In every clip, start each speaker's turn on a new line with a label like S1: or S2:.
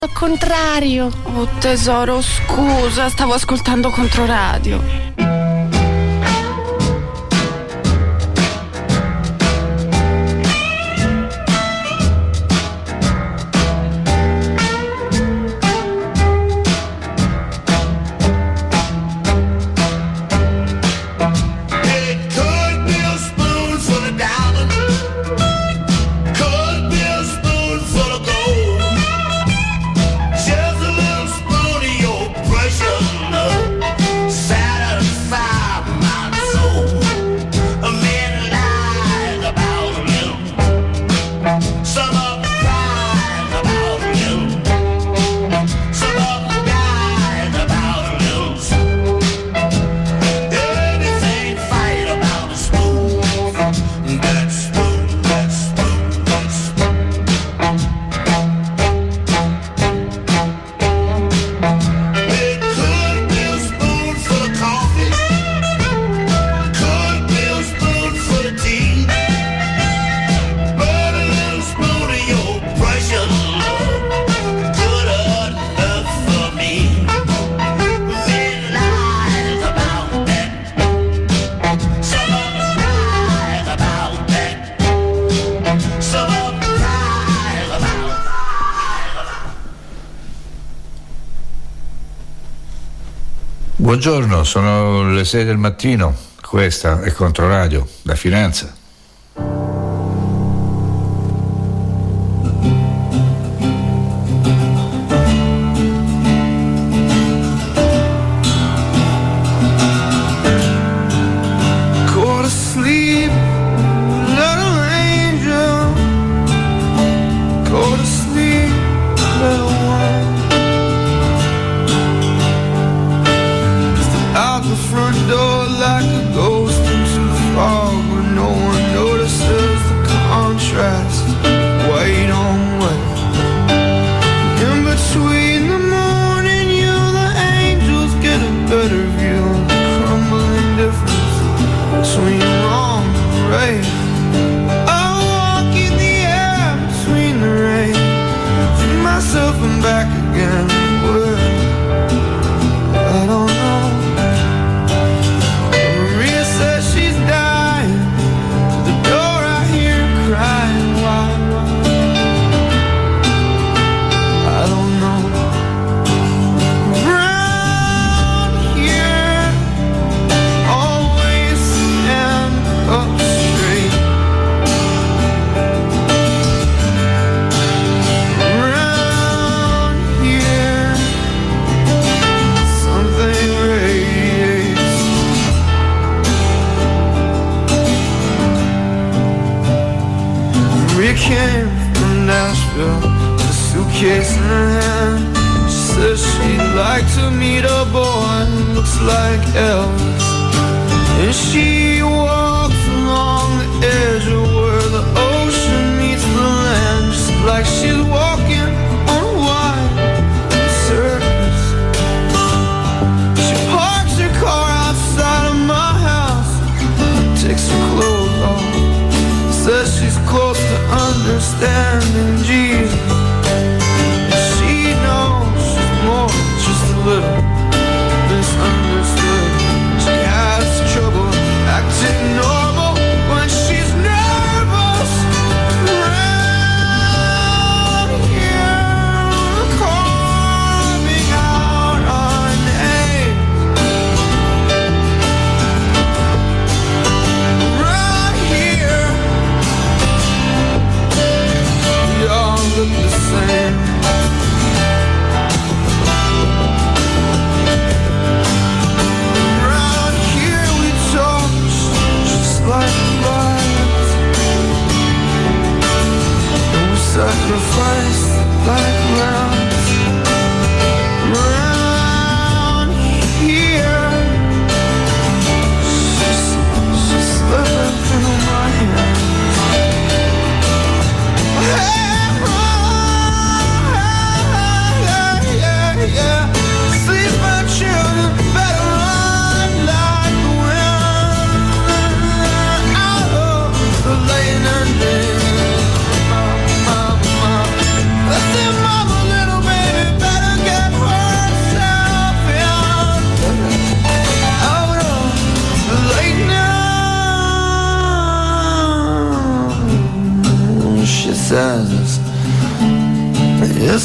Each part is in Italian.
S1: Al contrario.
S2: Oh tesoro, scusa, stavo ascoltando Controradio.
S3: Buongiorno, sono le 6 del mattino, questa è Controradio, la finanza.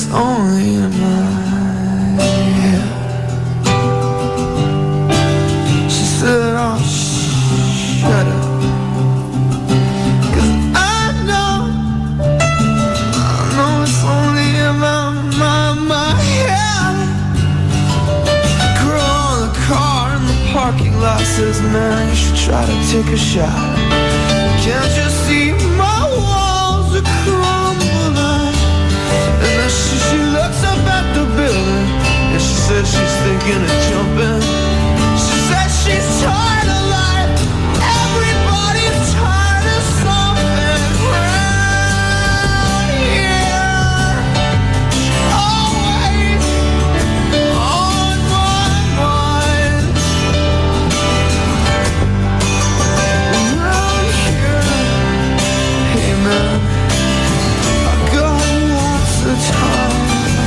S1: it's only in my head. She said, oh, shut up. Parking lot says, man, you should try to take a shot. Can't you see my walls are crumbling? And then she looks up at the building, and she says she's thinking of jumping. She says she's tired of life. Everybody's tired of something around here. Always on my mind. Around here, hey man, I got lots of time.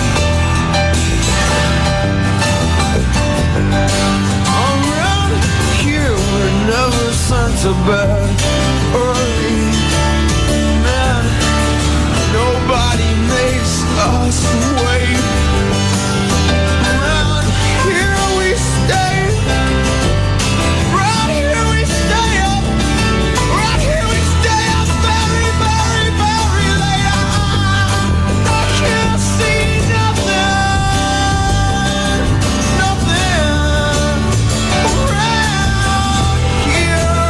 S1: Around here, we're never sent to bed early. Man, nobody makes us wait. Around here we stay. Around here we stay up. Around here we stay up very, very, very late. I can't see nothing. Nothing around here.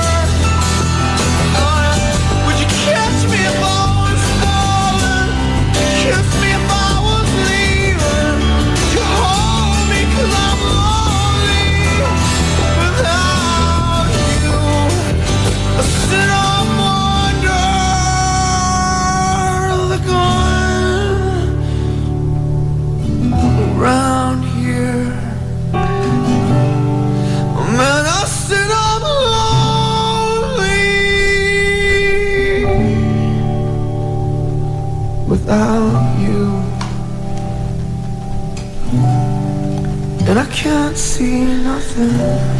S1: Would you catch me if I was falling? Kiss me if I was leaving. You hold me 'cause I'm lonely without you. I sit on wonder the gun around here. Man, I sit on lonely without you. And I can't see nothing.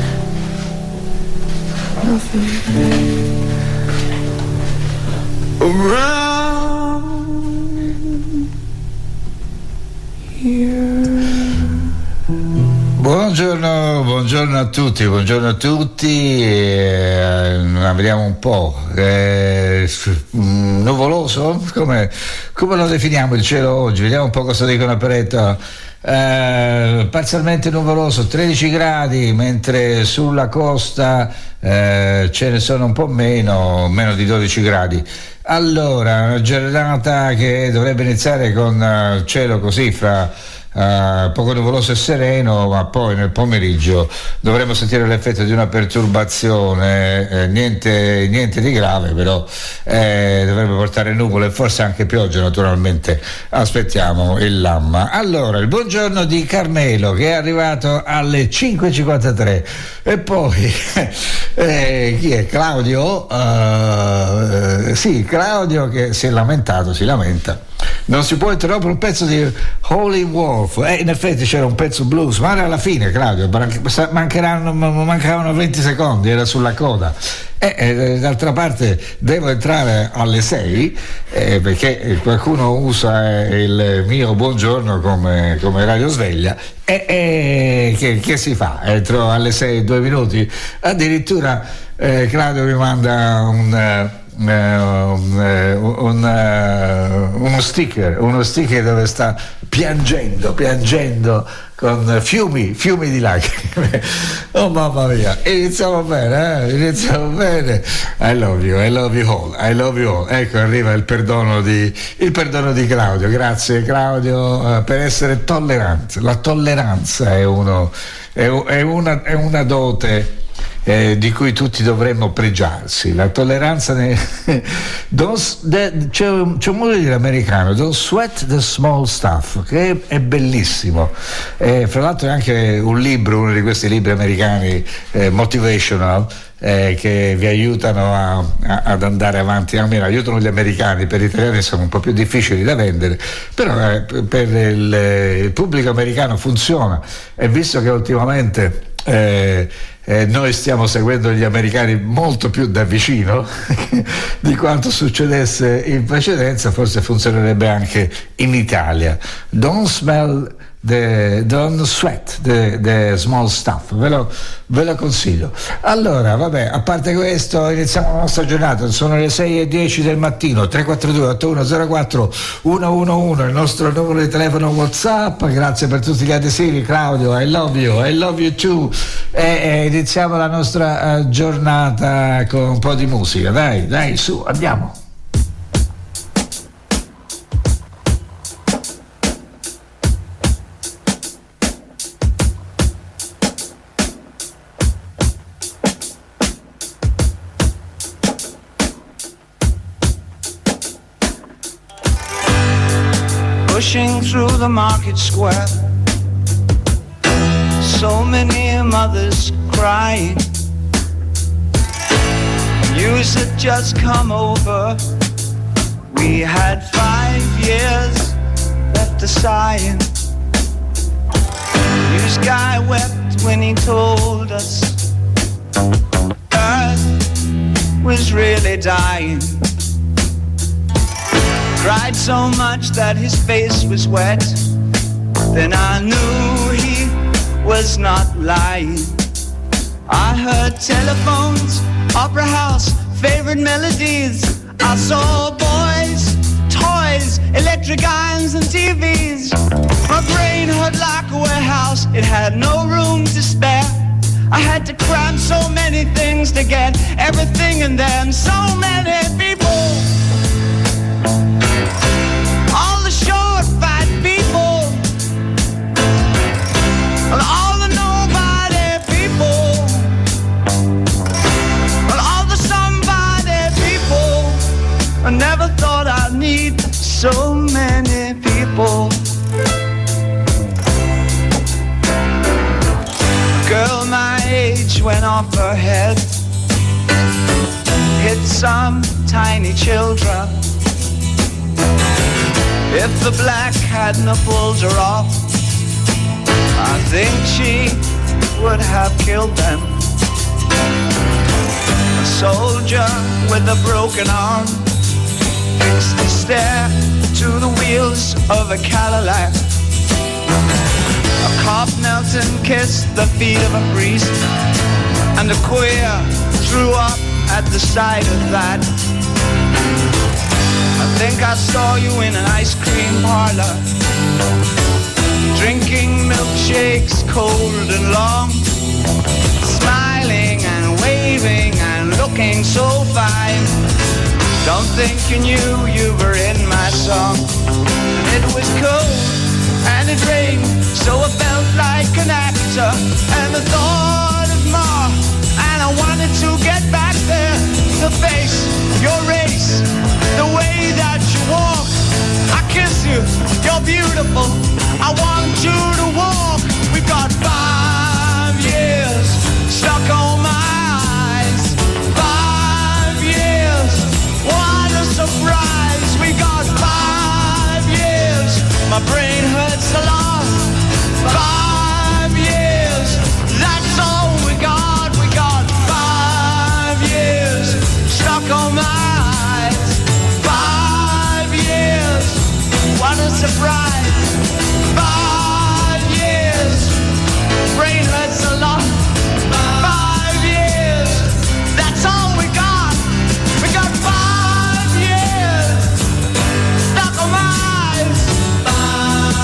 S1: Nothing around here.
S3: Buongiorno a tutti, vediamo un po', nuvoloso? Come lo definiamo il cielo oggi? Vediamo un po' cosa dicono Pareto. Parzialmente nuvoloso, 13 gradi, mentre sulla costa ce ne sono un po' meno di 12 gradi. Allora, una giornata che dovrebbe iniziare con cielo così fra poco nuvoloso e sereno, ma poi nel pomeriggio dovremo sentire l'effetto di una perturbazione, niente di grave, però dovrebbe portare nuvole e forse anche pioggia, naturalmente aspettiamo il lamma. Allora, il buongiorno di Carmelo che è arrivato alle 5.53 e poi chi è? Claudio? Sì, Claudio che si lamenta. Non si può interrompere un pezzo di Howlin' Wolf. In effetti c'era un pezzo blues, ma era alla fine, Claudio, mancavano 20 secondi, era sulla coda. D'altra parte devo entrare alle 6 perché qualcuno usa il mio buongiorno come radio sveglia che si fa? Entro alle 6 2 minuti. Addirittura Claudio mi manda uno sticker dove sta piangendo con fiumi di lacrime. Oh mamma mia, iniziamo bene. I love you all. Ecco, arriva il perdono di Claudio. Grazie Claudio per essere tollerante. La tolleranza è una dote di cui tutti dovremmo pregiarsi. La tolleranza c'è un modo di dire americano, don't sweat the small stuff, che è bellissimo. Fra l'altro è anche un libro, uno di questi libri americani motivational, che vi aiutano ad andare avanti, almeno aiutano gli americani. Per gli italiani sono un po' più difficili da vendere, però per il pubblico americano funziona, e visto che ultimamente Noi stiamo seguendo gli americani molto più da vicino di quanto succedesse in precedenza, forse funzionerebbe anche in Italia. Don't sweat the small stuff, ve lo consiglio. Allora, vabbè, a parte questo, iniziamo la nostra giornata. Sono le 6:10 del mattino. 342-8104-111 il nostro numero di telefono WhatsApp. Grazie per tutti gli adesivi, Claudio. I love you too. E iniziamo la nostra giornata con un po' di musica. Dai, su, andiamo.
S1: Pushing through the market square, so many mothers crying. News had just come over. We had 5 years left of sighing. News guy wept when he told us Earth was really dying. Cried so much that his face was wet. Then I knew he was not lying. I heard telephones, opera house, favorite melodies. I saw boys, toys, electric irons and TVs. My brain hurt like a warehouse, it had no room to spare. I had to cram so many things to get everything and then so many people. All the short, fat people, and all the nobody people, and all the somebody people. I never thought I'd need so many people. A girl my age went off her head, hit some tiny children. If the black hadn't pulled her off, I think she would have killed them. A soldier with a broken arm fixed his stare to the wheels of a Cadillac. A cop knelt and kissed the feet of a priest, and a queer threw up at the sight of that. I think I saw you in an ice cream parlor, drinking milkshakes cold and long, smiling and waving and looking so fine. Don't think you knew you were in my song. It was cold and it rained, so I felt like an actor, and the thought of more, and I wanted to get back there to face your race, the way that you walk. I kiss you, you're beautiful, I want you to walk. We've got 5 years stuck on my eyes. 5 years, what a surprise. We got 5 years, my brain hurts a lot. 5 years, that's all we got. We got 5 years stuck on my eyes. 5 years, what a surprise. 5 years, brain hurts a lot. 5 years, that's all we got. We got 5 years stuck on my eyes. 5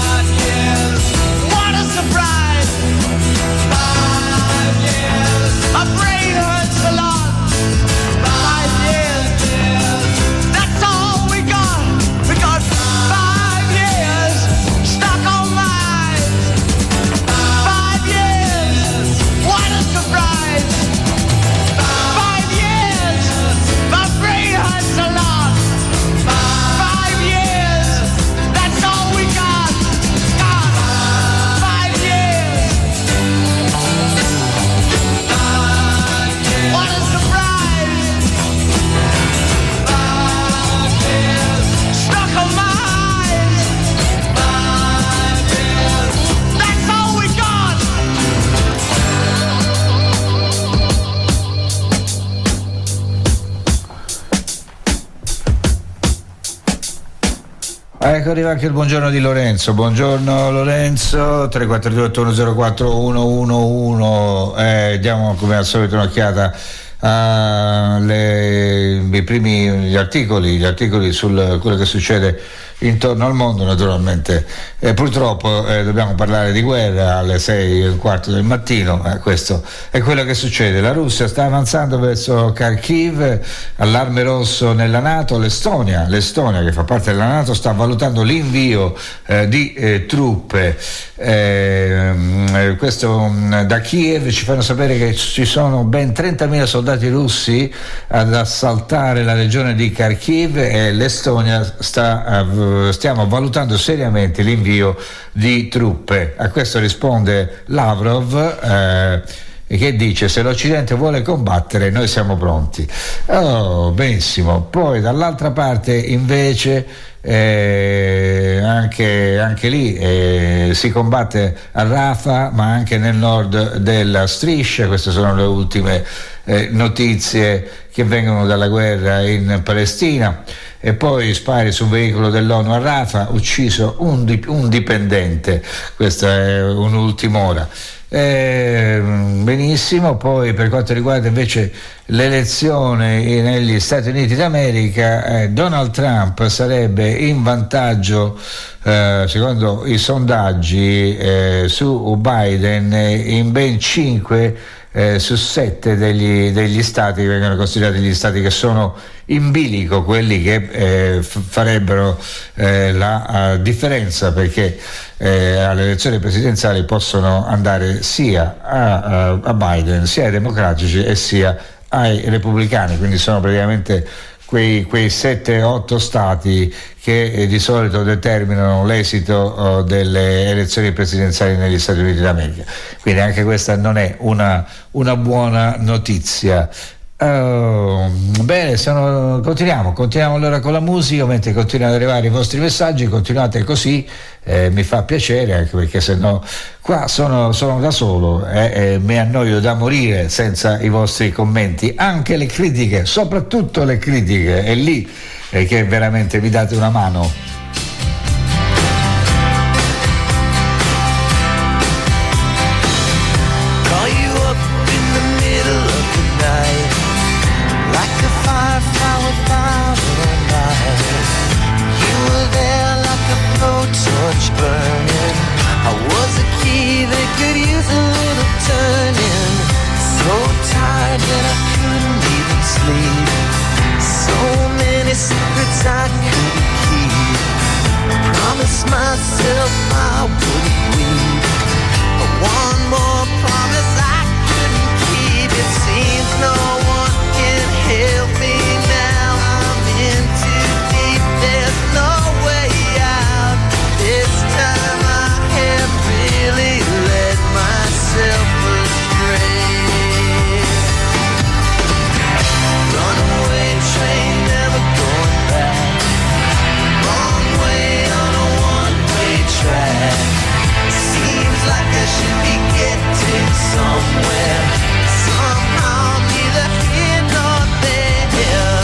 S3: ecco arriva anche il buongiorno di Lorenzo. Buongiorno Lorenzo, 342-802-4111. Diamo come al solito un'occhiata gli articoli su quello che succede intorno al mondo, naturalmente. Purtroppo dobbiamo parlare di guerra alle 6:15 del mattino. Questo è quello che succede. La Russia sta avanzando verso Kharkiv, allarme rosso nella NATO. L'Estonia che fa parte della NATO sta valutando l'invio di truppe. Questo da Kiev ci fanno sapere che ci sono ben 30.000 soldati russi ad assaltare la regione di Kharkiv e l'Estonia stiamo valutando seriamente l'invio di truppe. A questo risponde Lavrov, che dice: se l'Occidente vuole combattere noi siamo pronti. Benissimo. Poi dall'altra parte invece anche lì si combatte a Rafah, ma anche nel nord della striscia. Queste sono le ultime notizie che vengono dalla guerra in Palestina. E poi spari su un veicolo dell'ONU a Rafah, ucciso un dipendente. Questa è un'ultima ora. Benissimo. Poi per quanto riguarda invece l'elezione negli Stati Uniti d'America, Donald Trump sarebbe in vantaggio secondo i sondaggi su Biden in ben 5 su 7 degli stati che vengono considerati gli stati che sono in bilico, quelli che farebbero la differenza, perché alle elezioni presidenziali possono andare sia a Biden, sia ai democratici e sia ai repubblicani, quindi sono praticamente quei 7-8 stati che di solito determinano l'esito delle elezioni presidenziali negli Stati Uniti d'America. Quindi anche questa non è una buona notizia. Bene, continuiamo allora con la musica, mentre continuano ad arrivare i vostri messaggi. Continuate così, mi fa piacere, anche perché sennò qua sono da solo e mi annoio da morire senza i vostri commenti. Anche le critiche, soprattutto le critiche, è lì che veramente vi date una mano.
S1: Burning. I was a key that could use a little turning. So tired that I couldn't even sleep. So many secrets I couldn't keep. I promised myself I wouldn't weep, but one more promise I couldn't keep. It seems no one can help me now. I'm in too deep, there's no way out. This time I have really let myself astray. Runaway train, never going back. Wrong way on a one-way track. Seems like I should be getting somewhere. Somehow neither here nor there.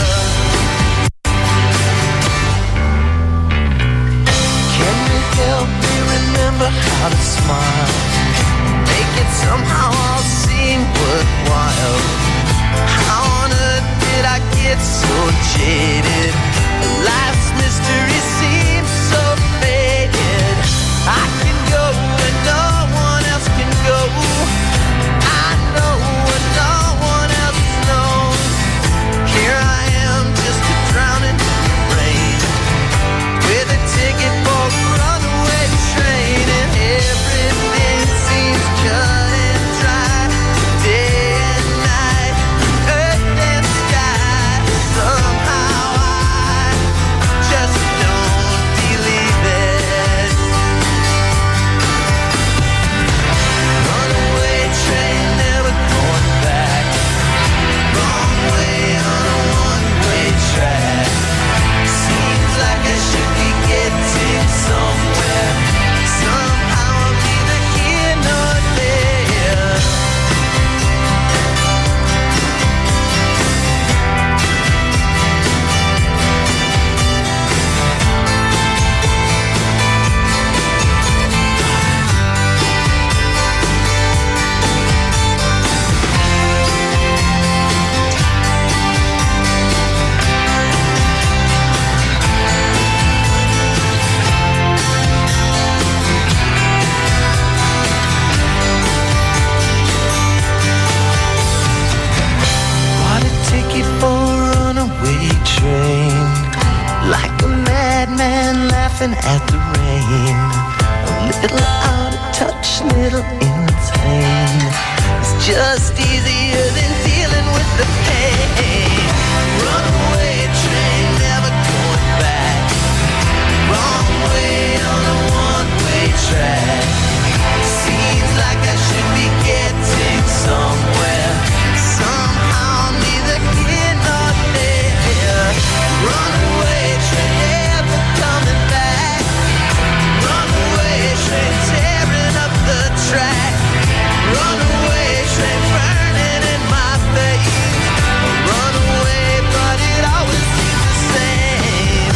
S1: Can you help me remember how to smile? Make it somehow all seem worthwhile. How on earth did I get so jaded? Life's mystery seems so faded. I can go where no one else can go. I know what no one else knows. Here I am, just a drowning in the rain, with a ticket for a runaway train, and everything seems cut and dry. Day and night, earth and sky. Somehow I just don't touch, little insane. It's just easier than dealing with the pain. Runaway train, never going back. Wrong way on a one-way track. Seems like I should be getting somewhere. Somehow neither here nor there. Runaway train, never coming back. Runaway train, tearing up the track. Runaway train, burning in my face. Runaway, but it always seems the same.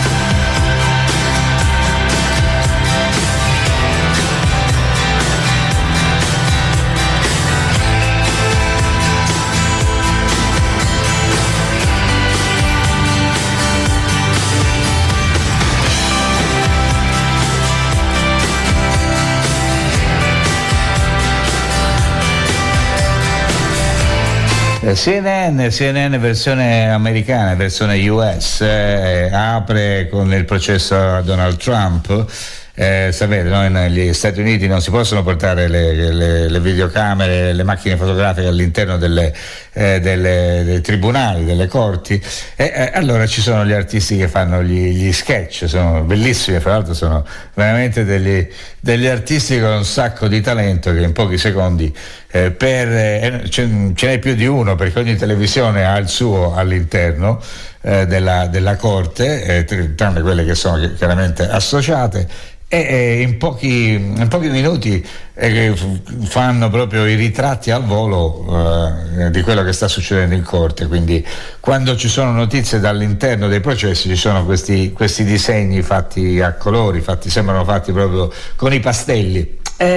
S3: CNN versione americana, versione US, apre con il processo a Donald Trump. Sapete, no? Negli Stati Uniti non si possono portare le videocamere, le macchine fotografiche all'interno dei tribunali, delle corti, allora ci sono gli artisti che fanno gli sketch, sono bellissimi, fra l'altro sono veramente degli artisti con un sacco di talento che in pochi secondi ce n'è più di uno, perché ogni televisione ha il suo all'interno della corte, tranne quelle che sono chiaramente associate, e in pochi minuti fanno proprio i ritratti al volo di quello che sta succedendo in corte. Quindi quando ci sono notizie dall'interno dei processi ci sono questi disegni fatti a colori, sembrano fatti proprio con i pastelli.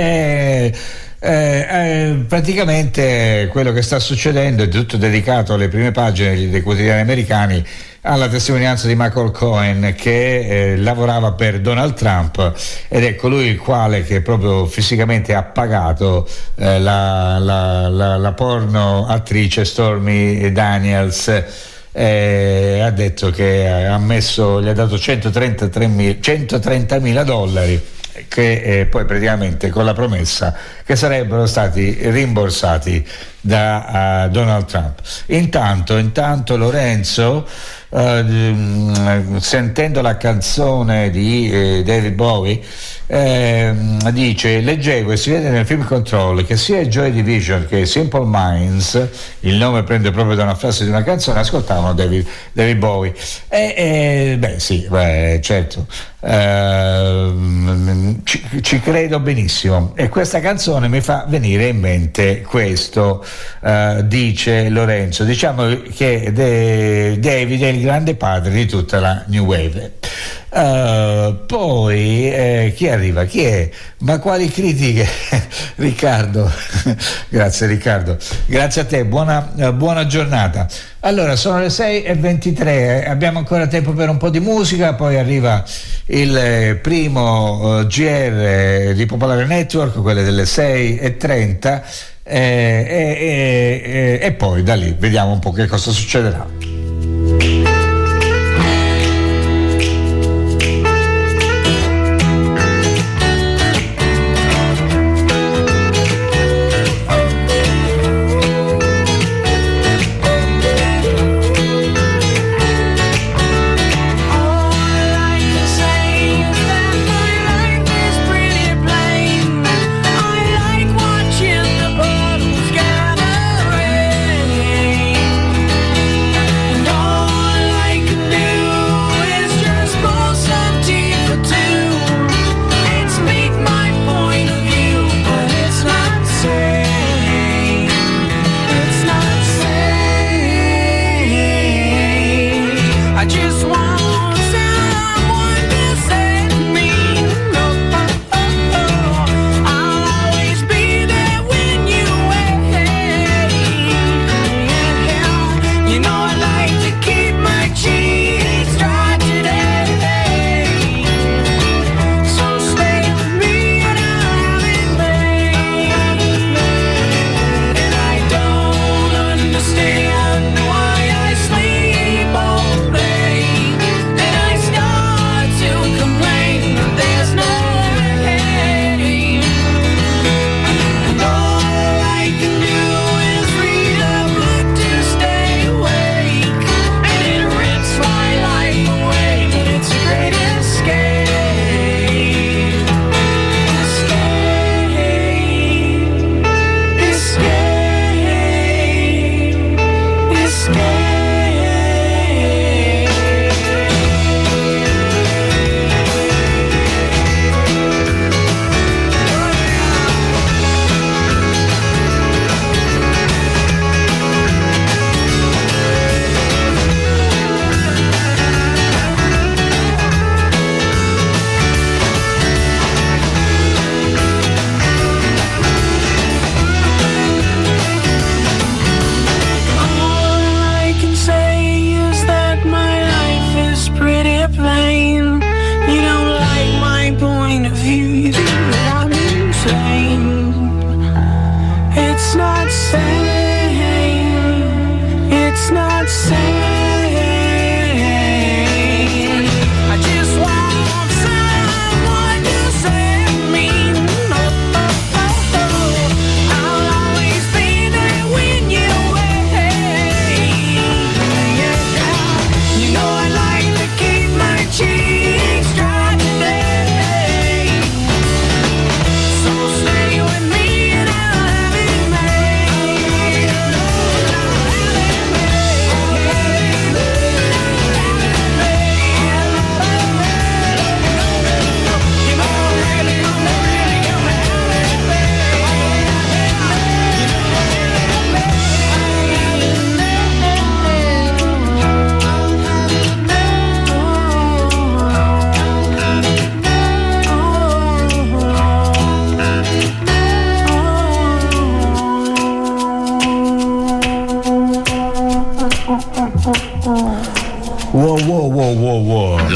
S3: Praticamente quello che sta succedendo è tutto dedicato alle prime pagine dei quotidiani americani, alla testimonianza di Michael Cohen, che lavorava per Donald Trump, ed è colui il quale che proprio fisicamente ha pagato la porno attrice Stormy Daniels. Ha detto che gli ha dato $130.000, che poi praticamente con la promessa che sarebbero stati rimborsati da Donald Trump. Intanto Lorenzo, sentendo la canzone di David Bowie, dice: leggevo e si vede nel film Control che sia Joy Division che Simple Minds, il nome prende proprio da una frase di una canzone, ascoltavano David Bowie. Certo, ci credo benissimo, e questa canzone mi fa venire in mente questo, dice Lorenzo. Diciamo che David è il grande padre di tutta la New Wave. Poi chi arriva? Chi è? Ma quali critiche? Riccardo. Grazie Riccardo, grazie a te, buona giornata. Allora, sono le 6:23, abbiamo ancora tempo per un po' di musica, poi arriva il primo GR di Popolare Network, quelle delle 6:30, e poi da lì vediamo un po' che cosa succederà.
S4: All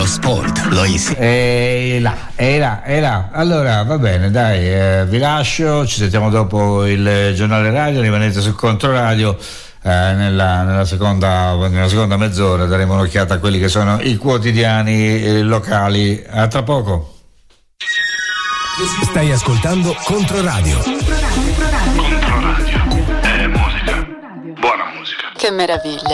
S4: sport, lo easy.
S3: E là. Allora, va bene, dai, vi lascio, ci sentiamo dopo il giornale radio, rimanete su Controradio. Nella seconda mezz'ora daremo un'occhiata a quelli che sono i quotidiani locali. A tra poco.
S4: Stai ascoltando Controradio.
S5: Controradio. È musica. Buona musica.
S2: Che meraviglia.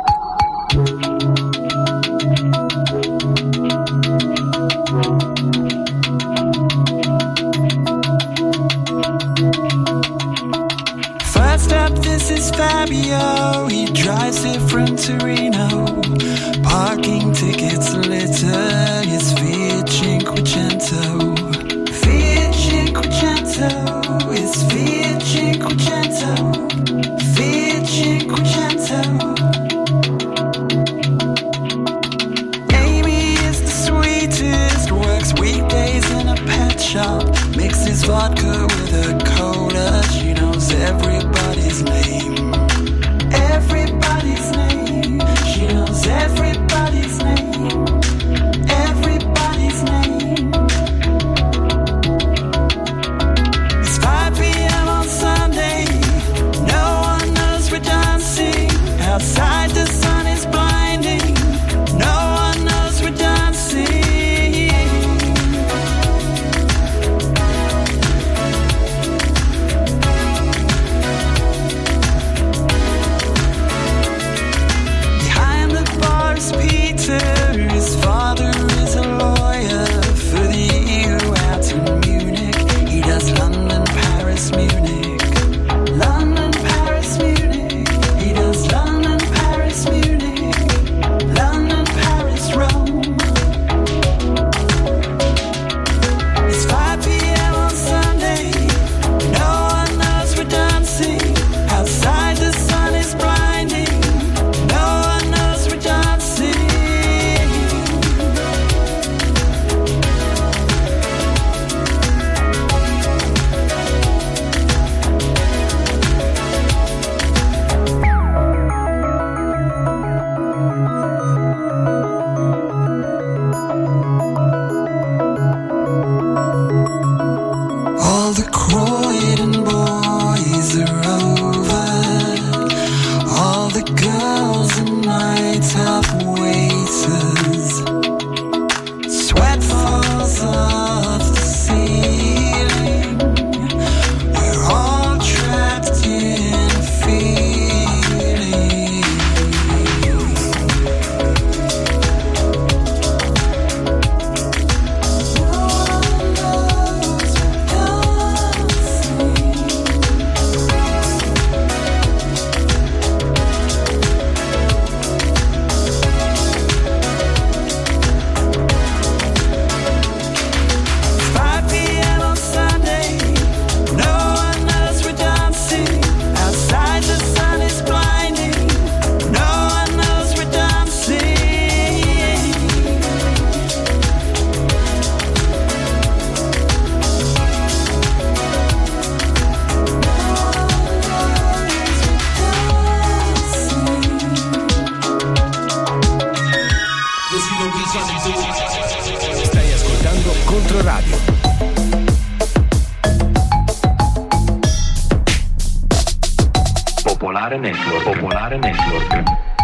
S1: First up, this is Fabio. He drives it from Torino. Parking tickets littered his Fiat Cinquecento. Fiat Cinquecento, his Fiat Cinquecento. Fiat Cinquecento. Amy is the sweetest, works weekdays in a pet shop. Mixes vodka with a cola. She knows everybody's name. Everybody's name. She knows everybody's name. Everybody's name. It's 5 p.m. on Sunday. No one knows we're dancing. Outside the sun is blinding. No one knows we're dancing. Behind the bar is Peter. His father is a lawyer for the EU out in Munich. He does London, Paris, Munich. London, Paris, Munich. He does London, Paris, Munich. London, Paris, Rome. It's 5 p.m. on Sunday. No one knows we're dancing. Outside the sun is blinding. No one knows we're dancing. All the Croydon boys are over. All the girls are night-top waiters. Sweat falls off the ceiling. We're all trapped in feeling. No one knows we're dancing. 5 p.m. on Sunday. No one knows we're dancing. Outside the sun is blinding. No one knows we're dancing.
S4: Stai ascoltando Controradio.
S5: Popolare Network. Popolare Network.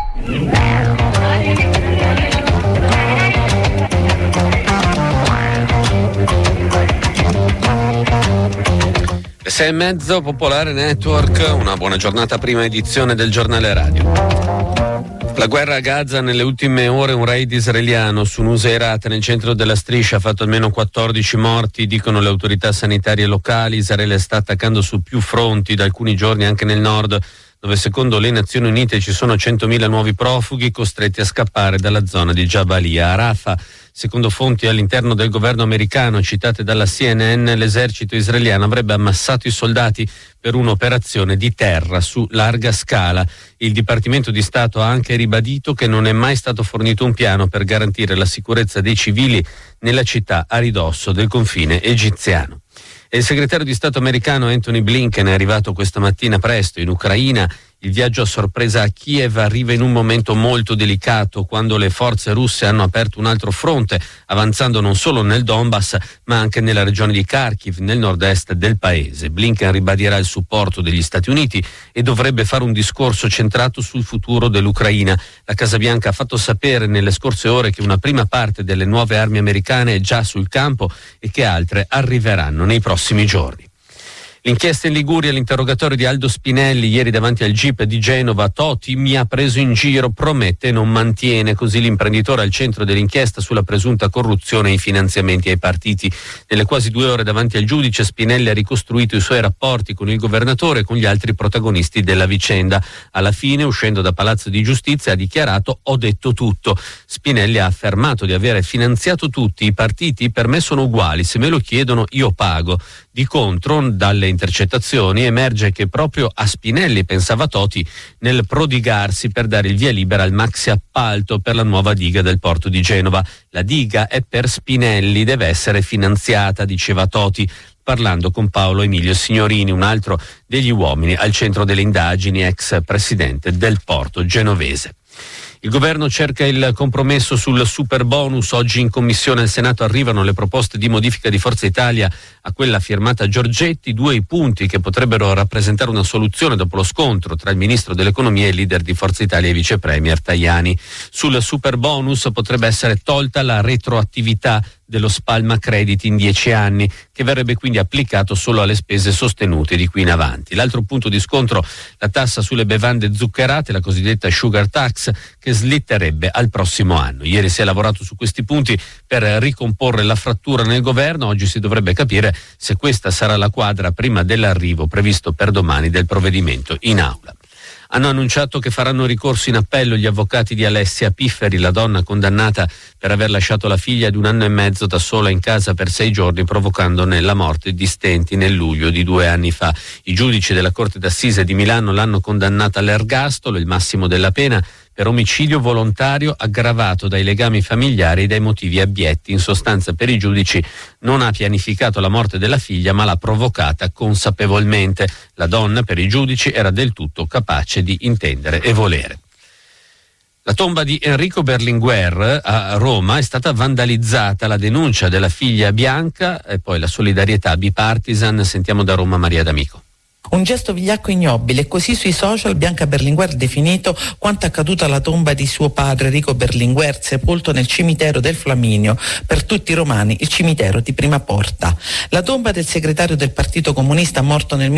S6: Le 6:30, Popolare Network, una buona giornata, prima edizione del giornale radio. La guerra a Gaza, nelle ultime ore un raid israeliano su Nuseirat nel centro della striscia ha fatto almeno 14 morti, dicono le autorità sanitarie locali. Israele sta attaccando su più fronti da alcuni giorni anche nel nord, dove secondo le Nazioni Unite ci sono 100.000 nuovi profughi costretti a scappare dalla zona di Jabalia. A Rafah, secondo fonti all'interno del governo americano citate dalla CNN, l'esercito israeliano avrebbe ammassato i soldati per un'operazione di terra su larga scala. Il Dipartimento di Stato ha anche ribadito che non è mai stato fornito un piano per garantire la sicurezza dei civili nella città a ridosso del confine egiziano. E il segretario di Stato americano Anthony Blinken è arrivato questa mattina presto in Ucraina. Il viaggio a sorpresa a Kiev arriva in un momento molto delicato, quando le forze russe hanno aperto un altro fronte, avanzando non solo nel Donbass ma anche nella regione di Kharkiv, nel nord-est del paese. Blinken ribadirà il supporto degli Stati Uniti e dovrebbe fare un discorso centrato sul futuro dell'Ucraina. La Casa Bianca ha fatto sapere nelle scorse ore che una prima parte delle nuove armi americane è già sul campo e che altre arriveranno nei prossimi giorni. L'inchiesta in Liguria, l'interrogatorio di Aldo Spinelli ieri davanti al GIP di Genova. Toti mi ha preso in giro, promette e non mantiene. Così l'imprenditore al centro dell'inchiesta sulla presunta corruzione e i finanziamenti ai partiti. Nelle quasi 2 ore davanti al giudice, Spinelli ha ricostruito i suoi rapporti con il governatore e con gli altri protagonisti della vicenda. Alla fine, uscendo da Palazzo di Giustizia, ha dichiarato: ho detto tutto. Spinelli ha affermato di avere finanziato tutti. I partiti per me sono uguali, se me lo chiedono io pago. Di contro, dalle intercettazioni emerge che proprio a Spinelli pensava Toti nel prodigarsi per dare il via libera al maxi appalto per la nuova diga del porto di Genova. La diga è per Spinelli, deve essere finanziata, diceva Toti, parlando con Paolo Emilio Signorini, un altro degli uomini al centro delle indagini, ex presidente del porto genovese. Il governo cerca il compromesso sul super bonus. Oggi in commissione al Senato arrivano le proposte di modifica di Forza Italia a quella firmata Giorgetti, 2 i punti che potrebbero rappresentare una soluzione dopo lo scontro tra il ministro dell'economia e il leader di Forza Italia e vice premier Tajani. Sul super bonus potrebbe essere tolta la retroattività dello spalma crediti in 10 anni, che verrebbe quindi applicato solo alle spese sostenute di qui in avanti. L'altro punto di scontro, la tassa sulle bevande zuccherate, la cosiddetta sugar tax, che slitterebbe al prossimo anno. Ieri si è lavorato su questi punti per ricomporre la frattura nel governo. Oggi si dovrebbe capire se questa sarà la quadra prima dell'arrivo previsto per domani del provvedimento in aula. Hanno annunciato che faranno ricorso in appello gli avvocati di Alessia Pifferi, la donna condannata per aver lasciato la figlia di 1 anno e mezzo da sola in casa per 6 giorni, provocandone la morte di stenti nel luglio di 2 anni fa. I giudici della Corte d'Assise di Milano l'hanno condannata all'ergastolo, il massimo della pena, per omicidio volontario aggravato dai legami familiari e dai motivi abietti. In sostanza, per i giudici non ha pianificato la morte della figlia, ma l'ha provocata consapevolmente. La donna, per i giudici, era del tutto capace di intendere e volere. La tomba di Enrico Berlinguer a Roma è stata vandalizzata. La denuncia della figlia Bianca e poi la solidarietà bipartisan. Sentiamo da Roma Maria D'Amico.
S7: Un gesto vigliacco e ignobile, così sui social Bianca Berlinguer ha definito quanto accaduto alla tomba di suo padre Enrico Berlinguer, sepolto nel cimitero del Flaminio, per tutti i romani il cimitero di Prima Porta. La tomba del segretario del Partito Comunista morto nel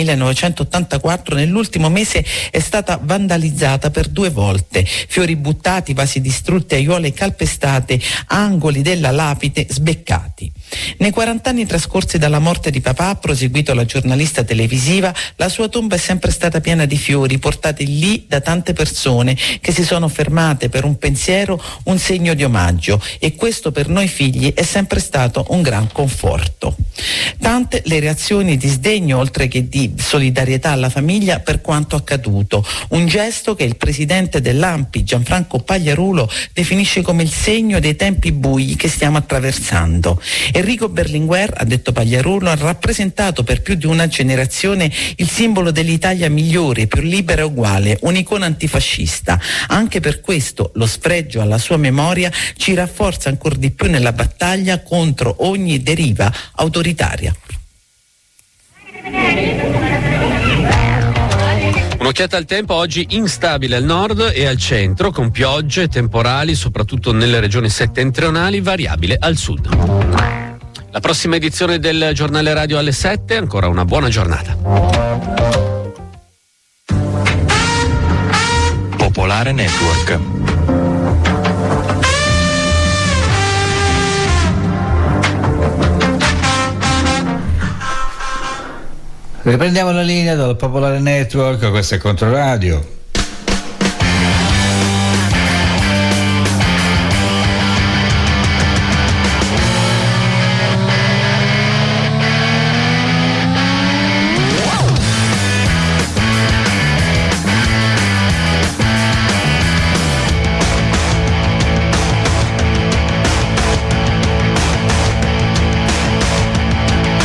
S7: 1984 nell'ultimo mese è stata vandalizzata per 2 volte. Fiori buttati, vasi distrutti, aiuole calpestate, angoli della lapide sbeccati. Nei 40 anni trascorsi dalla morte di papà, ha proseguito la giornalista televisiva, la sua tomba è sempre stata piena di fiori portati lì da tante persone che si sono fermate per un pensiero, un segno di omaggio, e questo per noi figli è sempre stato un gran conforto. Tante le reazioni di sdegno oltre che di solidarietà alla famiglia per quanto accaduto, un gesto che il presidente dell'ANPI Gianfranco Pagliarulo definisce come il segno dei tempi bui che stiamo attraversando. Enrico Berlinguer, ha detto Pagliarulo, ha rappresentato per più di una generazione il simbolo dell'Italia migliore, più libera e uguale, un'icona antifascista. Anche per questo lo sfregio alla sua memoria ci rafforza ancora di più nella battaglia contro ogni deriva autoritaria.
S6: Un'occhiata al tempo, oggi instabile al nord e al centro, con piogge, temporali, soprattutto nelle regioni settentrionali, variabile al sud. La prossima edizione del Giornale Radio alle 7, ancora una buona giornata.
S4: Popolare Network.
S3: Riprendiamo la linea dal Popolare Network, questo è Controradio.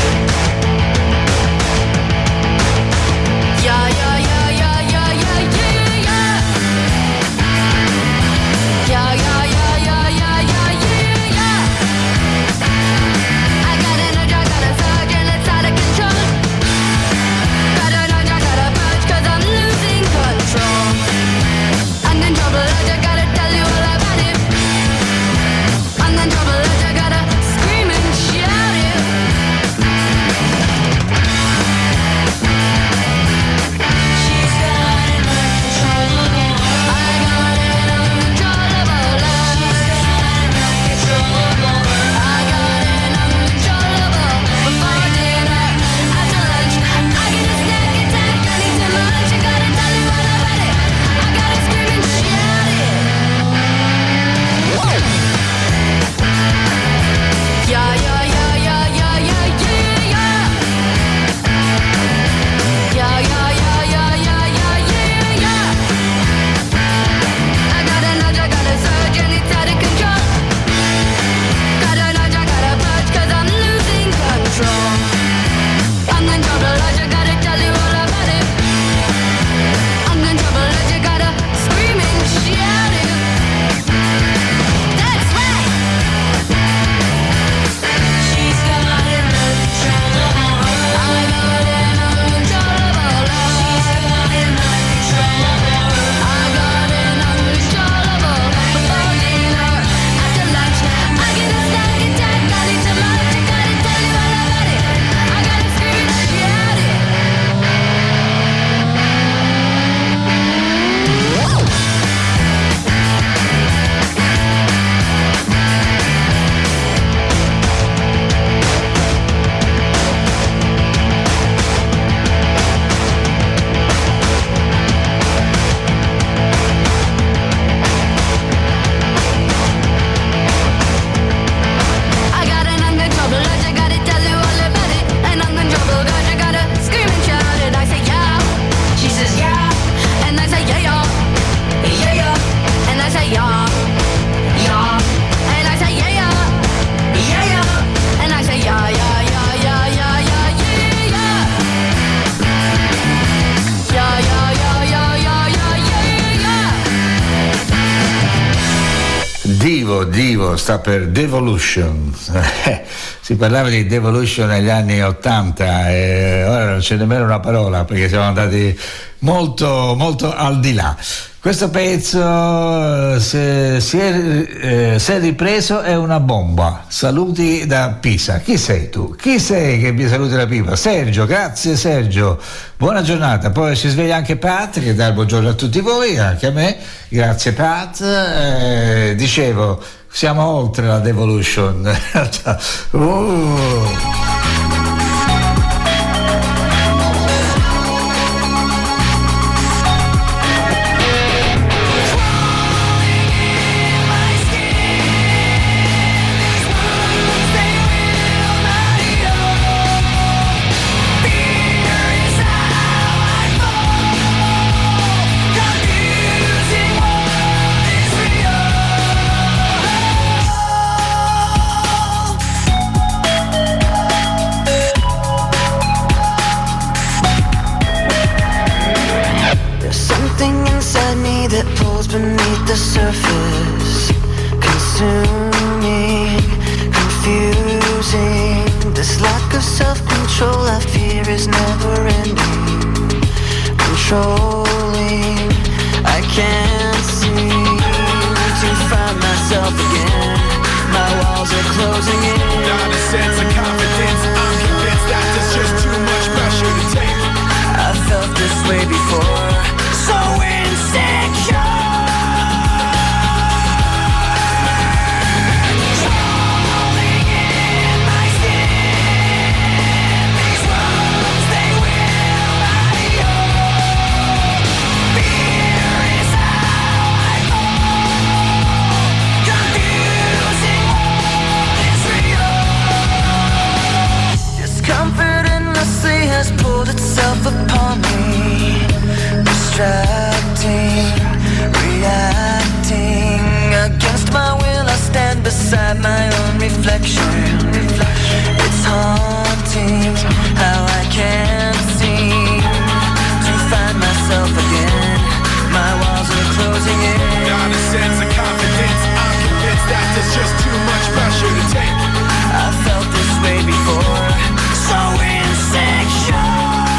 S8: Yeah, yeah, yeah, yeah, yeah, yeah, yeah.
S3: vivo, sta per Devolution. Si parlava di Devolution negli anni 80 e ora non c'è nemmeno una parola perché siamo andati molto molto al di là. Questo pezzo se è ripreso è una bomba. Saluti da Pisa. Chi sei tu? Chi sei che mi saluti da Pisa? Sergio, grazie Sergio, buona giornata. Poi si sveglia anche Pat che dà il buongiorno a tutti voi, anche a me, grazie Pat. Dicevo, siamo oltre la Devolution.
S1: Beneath the surface, consuming, confusing. This lack of self-control I fear is never ending. Controlling, I can't seem to find myself again. My walls are closing in.
S8: Not a sense of confidence, I'm convinced that there's just too much pressure to take.
S1: I felt this way before, so insecure. Has pulled itself upon me, distracting, reacting. Against my will I stand beside my own reflection. It's haunting how I can't seem to find myself again. My walls are closing in.
S8: Not a sense of confidence, I'm convinced that there's just too much pressure to take.
S1: I felt this way before, so insecure.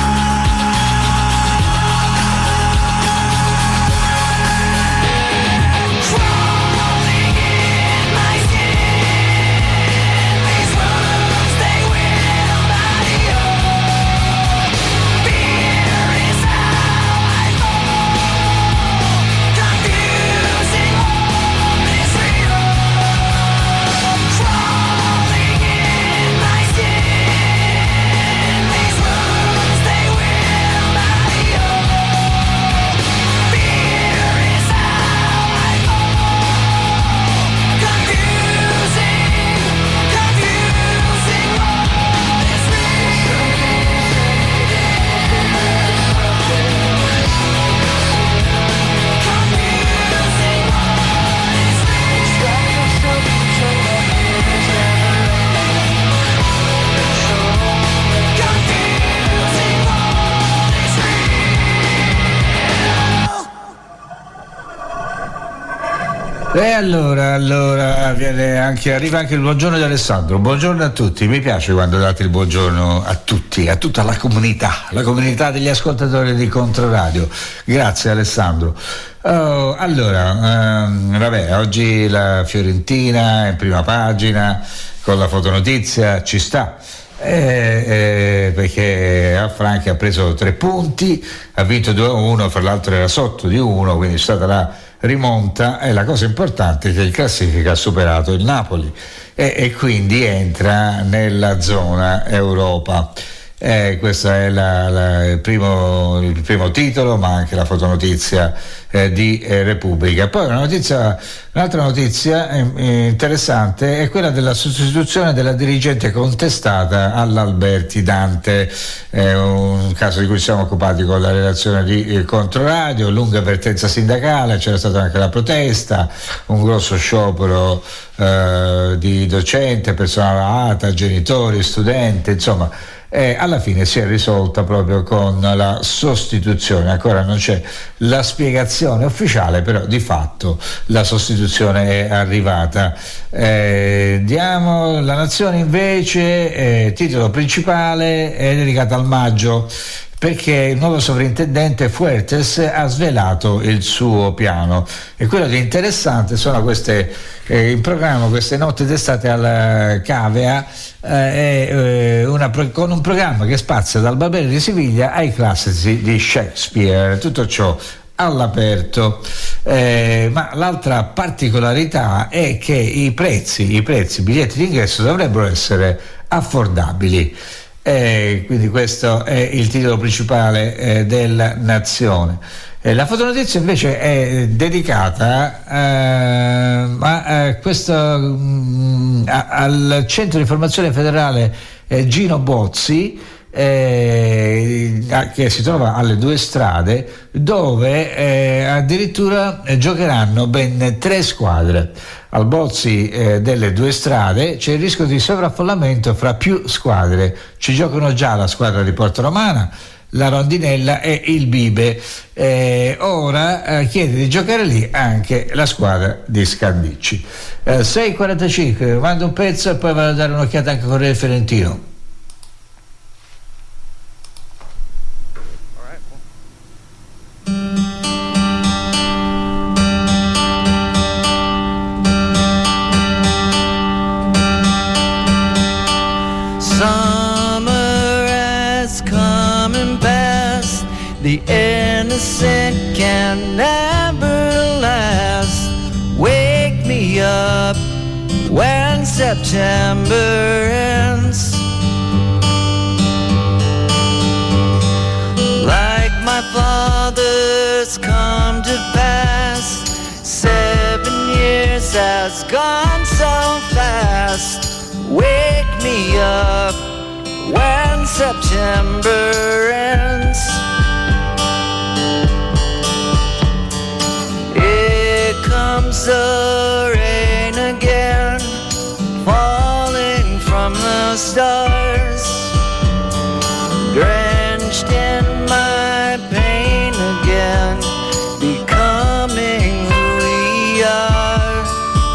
S3: E allora arriva anche il buongiorno di Alessandro. Buongiorno a tutti, mi piace quando date il buongiorno a tutti, a tutta la comunità degli ascoltatori di Controradio. Grazie Alessandro. Oggi la Fiorentina in prima pagina con la fotonotizia ci sta. Perché Franchi ha preso 3 punti, ha vinto 2-1, fra l'altro era sotto di 1, quindi è stata la rimonta, e la cosa importante è che il classifica ha superato il Napoli e quindi entra nella zona Europa. Questo è il primo titolo, ma anche la fotonotizia di Repubblica. Poi un'altra notizia interessante è quella della sostituzione della dirigente contestata all'Alberti Dante, un caso di cui ci siamo occupati con la redazione di Controradio, lunga avvertenza sindacale, c'era stata anche la protesta, un grosso sciopero di docente, personale ATA, genitori, studenti, insomma alla fine si è risolta proprio con la sostituzione. Ancora non c'è la spiegazione ufficiale, però di fatto la sostituzione è arrivata. Diamo La Nazione invece, titolo principale è dedicato al maggio, perché il nuovo sovrintendente Fuertes ha svelato il suo piano, e quello che è interessante sono queste in programma queste notti d'estate al Cavea, con un programma che spazia dal Babele di Siviglia ai classici di Shakespeare, tutto ciò all'aperto. Ma l'altra particolarità è che i biglietti d'ingresso dovrebbero essere affordabili. Quindi questo è il titolo principale della Nazione. La fotonotizia invece è dedicata al Centro di Informazione Federale Gino Bozzi, che si trova alle Due Strade, dove addirittura giocheranno ben 3 squadre. Al Bozzi delle Due Strade c'è il rischio di sovraffollamento fra più squadre. Ci giocano già la squadra di Porto Romana, la Rondinella e il Bibe. Ora chiede di giocare lì anche la squadra di Scandicci. 6:45, mando un pezzo e poi vado a dare un'occhiata anche con il Fiorentino.
S1: The innocent can never last. Wake me up when September ends. Like my father's come to pass, 7 years has gone so fast. Wake me up when September ends. Comes the rain again, falling from the stars, drenched in my pain again, becoming who we are.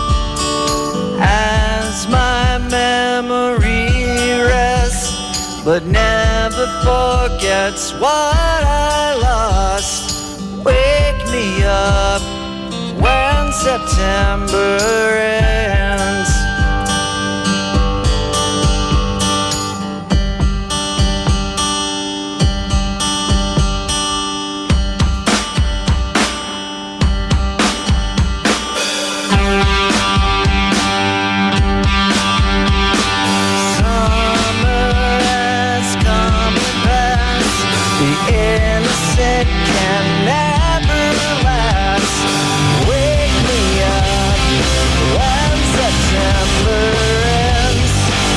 S1: As my memory rests, but never forgets what I lost. Wake me up when September ends. Summer has come and passed. The innocent can never last. Wake me up when September ends.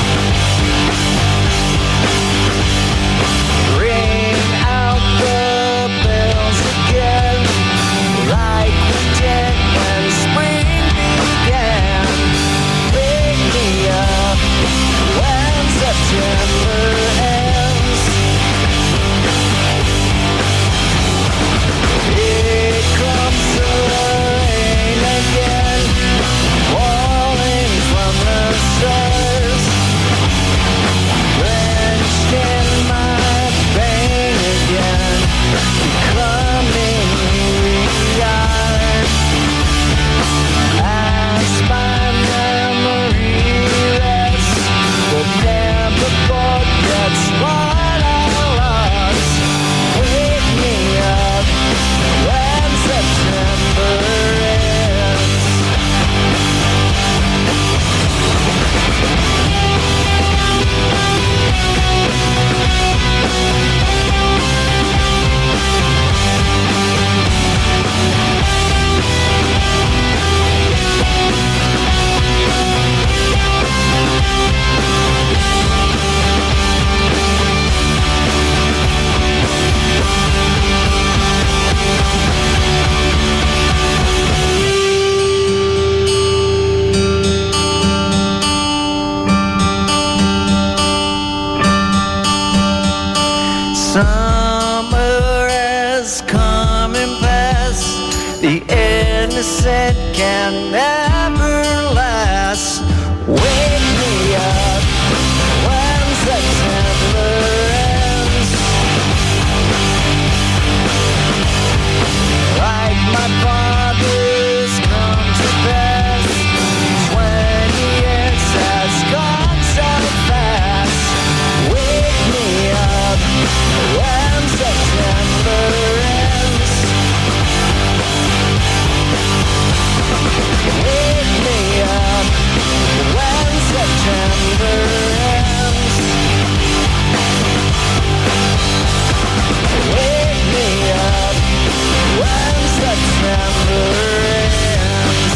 S1: Ring out the bells again, like we did when spring began. Wake me up when September ends. Summer has come and passed. The innocent can never last. Wake me up when September ends. Like my father's come to pass. 20 years has gone so fast. Wake me up when September ends. Wake me up when September ends. Wake me up when September ends.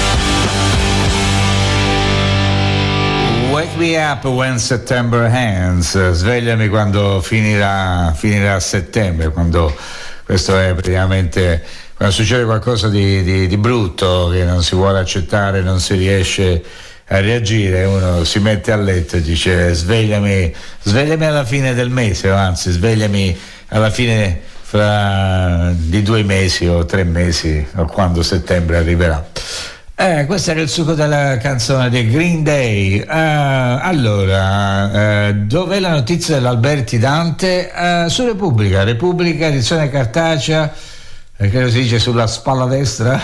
S3: Wake me up when September ends. Svegliami quando finirà settembre, quando questo è praticamente quando succede qualcosa di brutto che non si vuole accettare, non si riesce a reagire, uno si mette a letto e dice svegliami alla fine del mese, o anzi svegliami alla fine di 2 mesi o 3 mesi o quando settembre arriverà. Questo era il succo della canzone di Green Day. Allora, dov'è la notizia dell'Alberti Dante? Su Repubblica, edizione cartacea, credo si dice sulla spalla destra.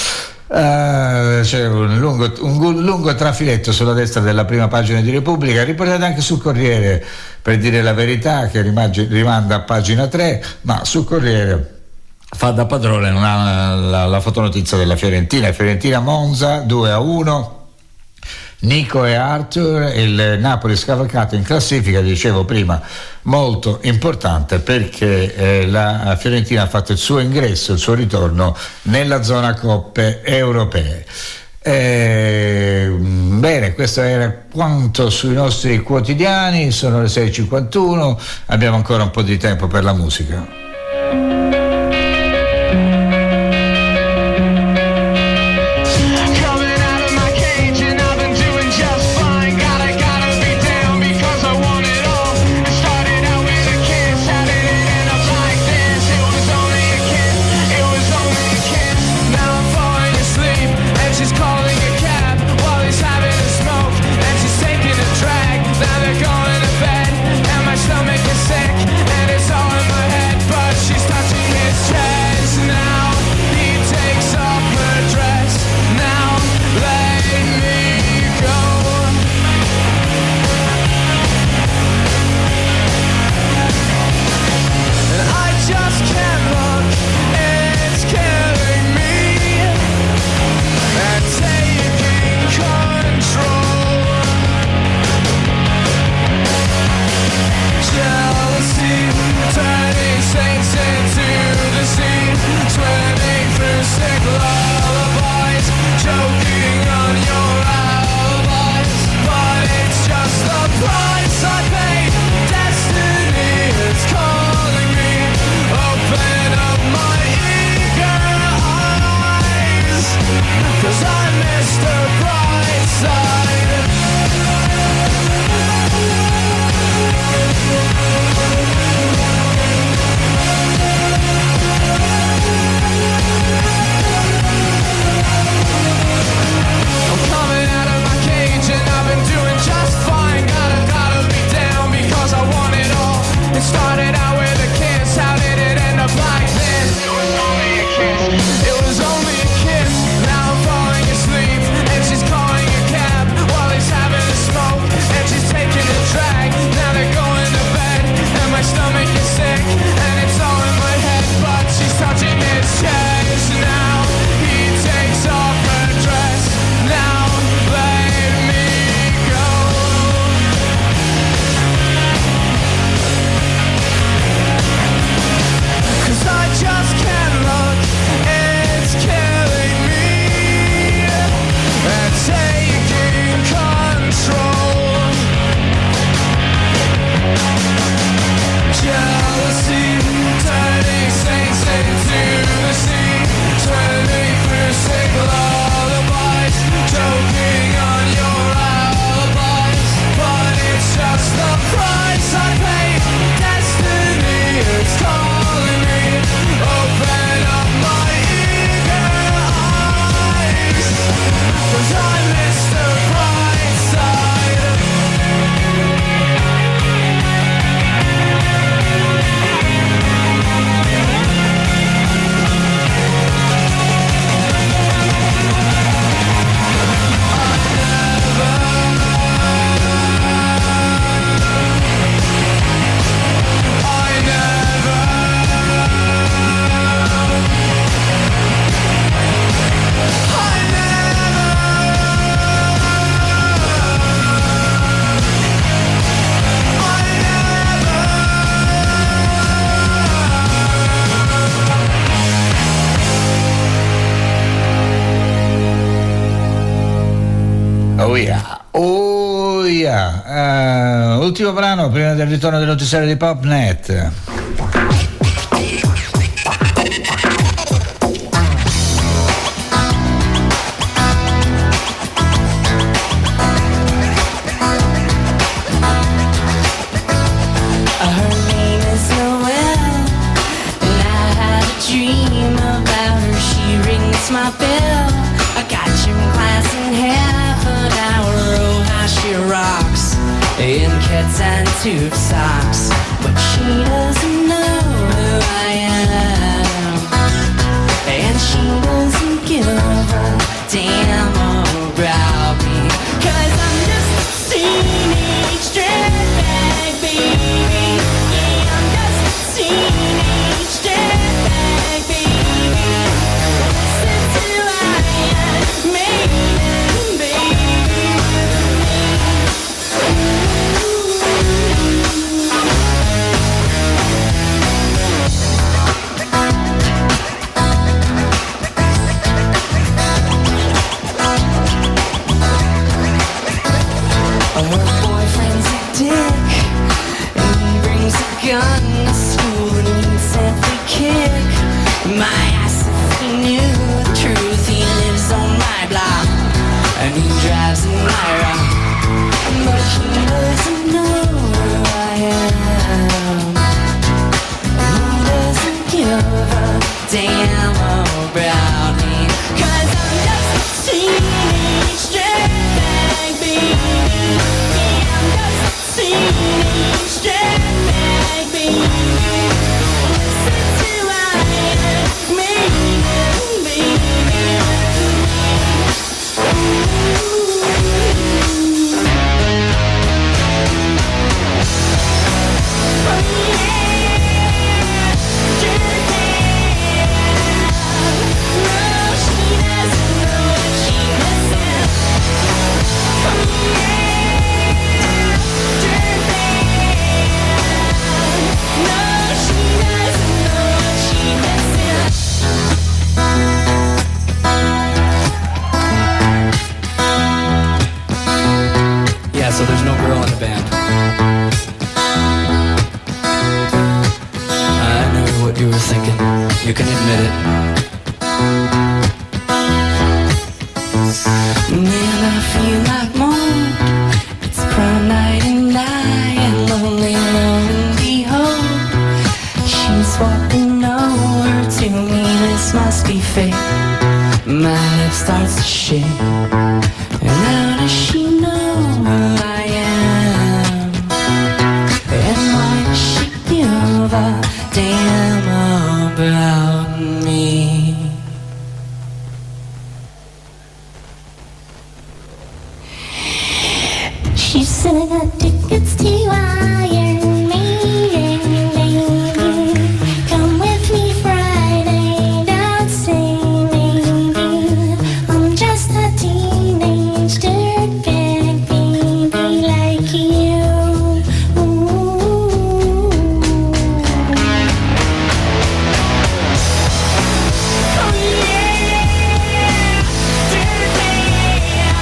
S3: C'è un lungo trafiletto sulla destra della prima pagina di Repubblica, riportato anche sul Corriere, per dire la verità, che rimanda a pagina 3, ma sul Corriere fa da padrone la fotonotizia della Fiorentina Monza 2-1. Nico e Arthur, il Napoli scavalcato in classifica, dicevo prima, molto importante perché la Fiorentina ha fatto il suo ingresso, il suo ritorno nella zona coppe europee. Bene, questo era quanto sui nostri quotidiani. Sono le 6:51, abbiamo ancora un po' di tempo per la musica. Ultimo brano prima del ritorno del notiziario di Popnet.
S9: My bill, I got gym class in half an hour. Oh, how she rocks in kits and tube socks, but she doesn't know who I am, and she doesn't give a damn about me, 'cause I'm just a teenage dirtbag, baby. Yeah, I'm just a teenage dirtbag, baby. Gun to school and he'd simply kick my ass if he knew the truth. He lives on my block and he drives a Myra, but he doesn't know who I am, and he doesn't give a damn about me, 'cause I'm just a teenage dirtbag, baby. Yeah, I'm just a teenage dirtbag, baby. Listen to I am, baby. So there's no girl in the band. I know what you were thinking. You can admit it. Man, I feel like mold. It's prom night and I am lonely, lo and behold, she's walking over to me. This must be fate. My lip starts to shake. And how does she know who I am? And why does she give a damn about me? She said I got tickets to Iron Maiden, baby. Come with me Friday, don't say maybe. I'm just a teenage dirtbag, baby, like you. Ooh. Oh yeah, dirtbag.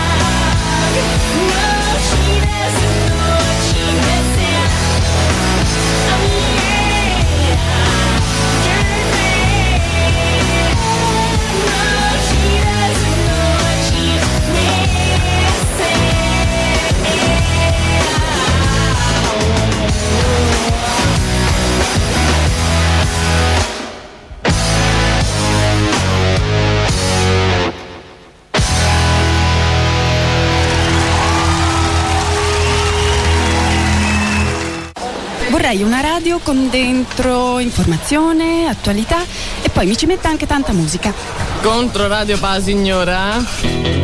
S9: No, she doesn't know what she missing. Oh yeah, dirtbag. No, she doesn't know what she's missing.
S2: Vorrei una radio con dentro informazione, attualità e poi mi ci metta anche tanta musica.
S10: Controradio pa signora?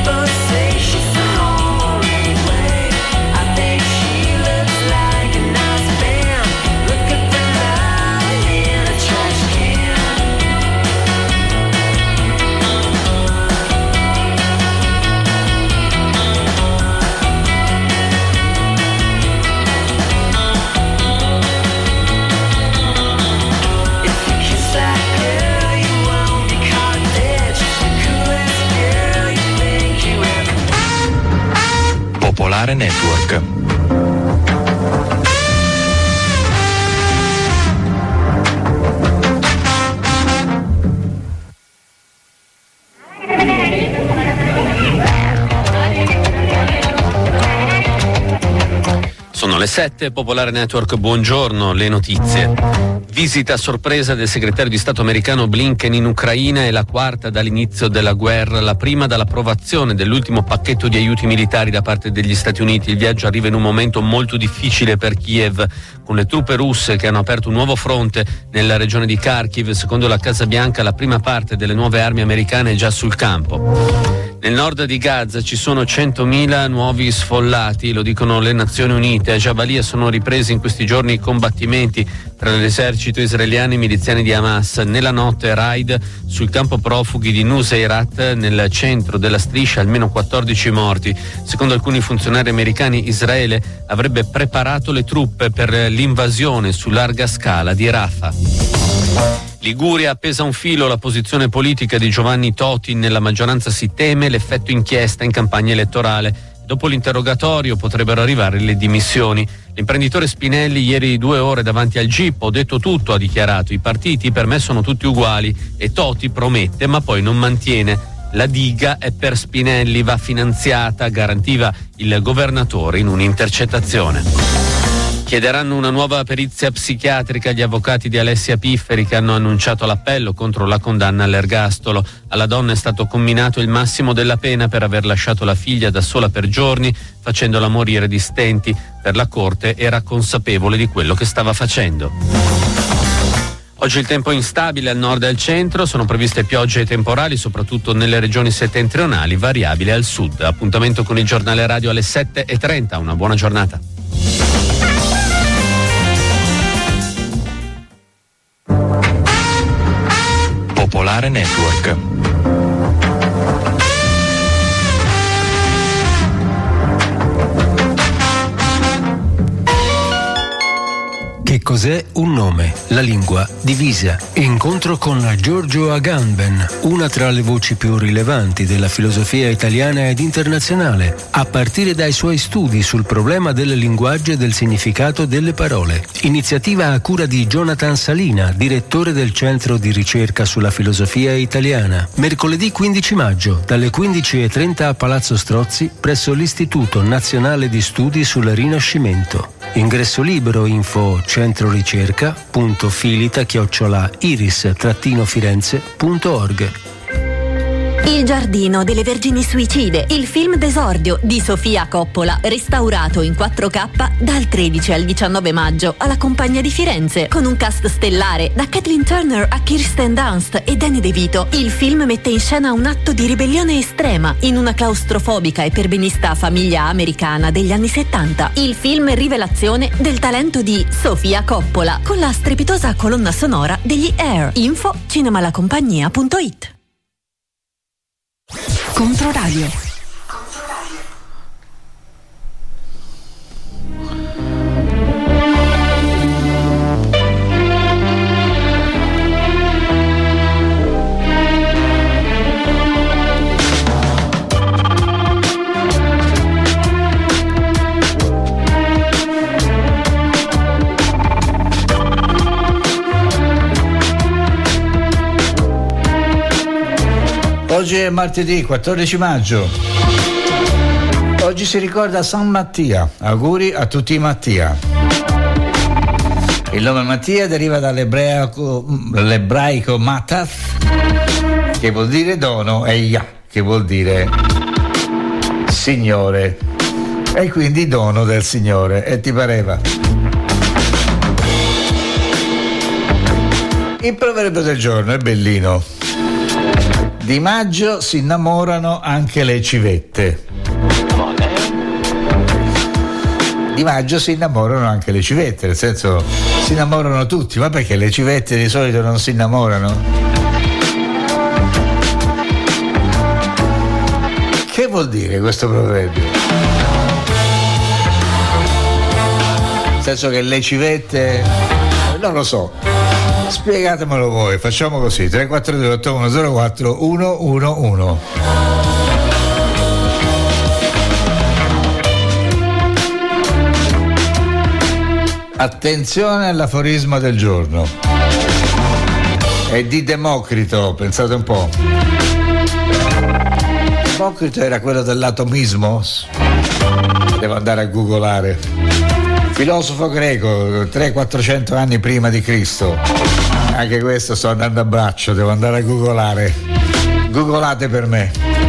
S9: Say she's so horrid way. I think she looks like an
S4: Popolare Network.
S6: Sono le 7, Popolare Network, buongiorno, le notizie. Visita a sorpresa del segretario di Stato americano Blinken in Ucraina è la quarta dall'inizio della guerra, la prima dall'approvazione dell'ultimo pacchetto di aiuti militari da parte degli Stati Uniti. Il viaggio arriva in un momento molto difficile per Kiev, con le truppe russe che hanno aperto un nuovo fronte nella regione di Kharkiv. Secondo la Casa Bianca, la prima parte delle nuove armi americane è già sul campo. Nel nord di Gaza ci sono 100.000 nuovi sfollati, lo dicono le Nazioni Unite. A Jabalia sono ripresi in questi giorni i combattimenti tra l'esercito israeliano e i miliziani di Hamas. Nella notte raid sul campo profughi di Nuseirat, nel centro della striscia, almeno 14 morti. Secondo alcuni funzionari americani, Israele avrebbe preparato le truppe per l'invasione su larga scala di Rafah. Liguria appesa un filo la posizione politica di Giovanni Toti. Nella maggioranza si teme l'effetto inchiesta in campagna elettorale. Dopo l'interrogatorio potrebbero arrivare le dimissioni. L'imprenditore Spinelli ieri 2 ore davanti al GIP, ho detto tutto, ha dichiarato. I partiti per me sono tutti uguali, e Toti promette ma poi non mantiene. La diga è per Spinelli, va finanziata, garantiva il governatore in un'intercettazione. Chiederanno una nuova perizia psichiatrica gli avvocati di Alessia Pifferi, che hanno annunciato l'appello contro la condanna all'ergastolo. Alla donna è stato comminato il massimo della pena per aver lasciato la figlia da sola per giorni, facendola morire di stenti. Per la Corte era consapevole di quello che stava facendo. Oggi il tempo è instabile al nord e al centro, sono previste piogge temporali soprattutto nelle regioni settentrionali, variabile al sud. Appuntamento con il giornale radio alle 7:30, una buona giornata.
S4: Popolare Network.
S11: Che cos'è un nome? La lingua divisa. Incontro con Giorgio Agamben, una tra le voci più rilevanti della filosofia italiana ed internazionale, a partire dai suoi studi sul problema del linguaggio e del significato delle parole. Iniziativa a cura di Jonathan Salina, direttore del Centro di Ricerca sulla Filosofia Italiana. Mercoledì 15 maggio, dalle 15:30 a Palazzo Strozzi, presso l'Istituto Nazionale di Studi sul Rinascimento. Ingresso libero, info centroricerca.filita@iris-firenze.org.
S12: Il giardino delle Vergini Suicide, il film d'esordio di Sofia Coppola, restaurato in 4K dal 13 al 19 maggio alla Compagnia di Firenze, con un cast stellare da Kathleen Turner a Kirsten Dunst e Danny DeVito. Il film mette in scena un atto di ribellione estrema in una claustrofobica e perbenista famiglia americana degli anni 70. Il film rivelazione del talento di Sofia Coppola, con la strepitosa colonna sonora degli Air. Info cinemalacompagnia.it.
S2: Controradio.
S3: Oggi è martedì 14 maggio. Oggi si ricorda San Mattia. Auguri a tutti i Mattia. Il nome Mattia deriva dall'ebraico Matath, che vuol dire dono, e Yah, che vuol dire Signore. E quindi dono del Signore. E ti pareva? Il proverbio del giorno è bellino. Di maggio si innamorano anche le civette. Di maggio si innamorano anche le civette, nel senso si innamorano tutti, ma perché le civette di solito non si innamorano? Che vuol dire questo proverbio? Nel senso che le civette, non lo so. Spiegatemelo voi, facciamo così, 342 8104 111. Attenzione all'aforisma del giorno. È di Democrito, pensate un po'. Democrito era quello dell'atomismo? Devo andare a googolare. Filosofo greco, 300-400 anni prima di Cristo. Anche questo sto andando a braccio, devo andare a googolare. Googolate per me.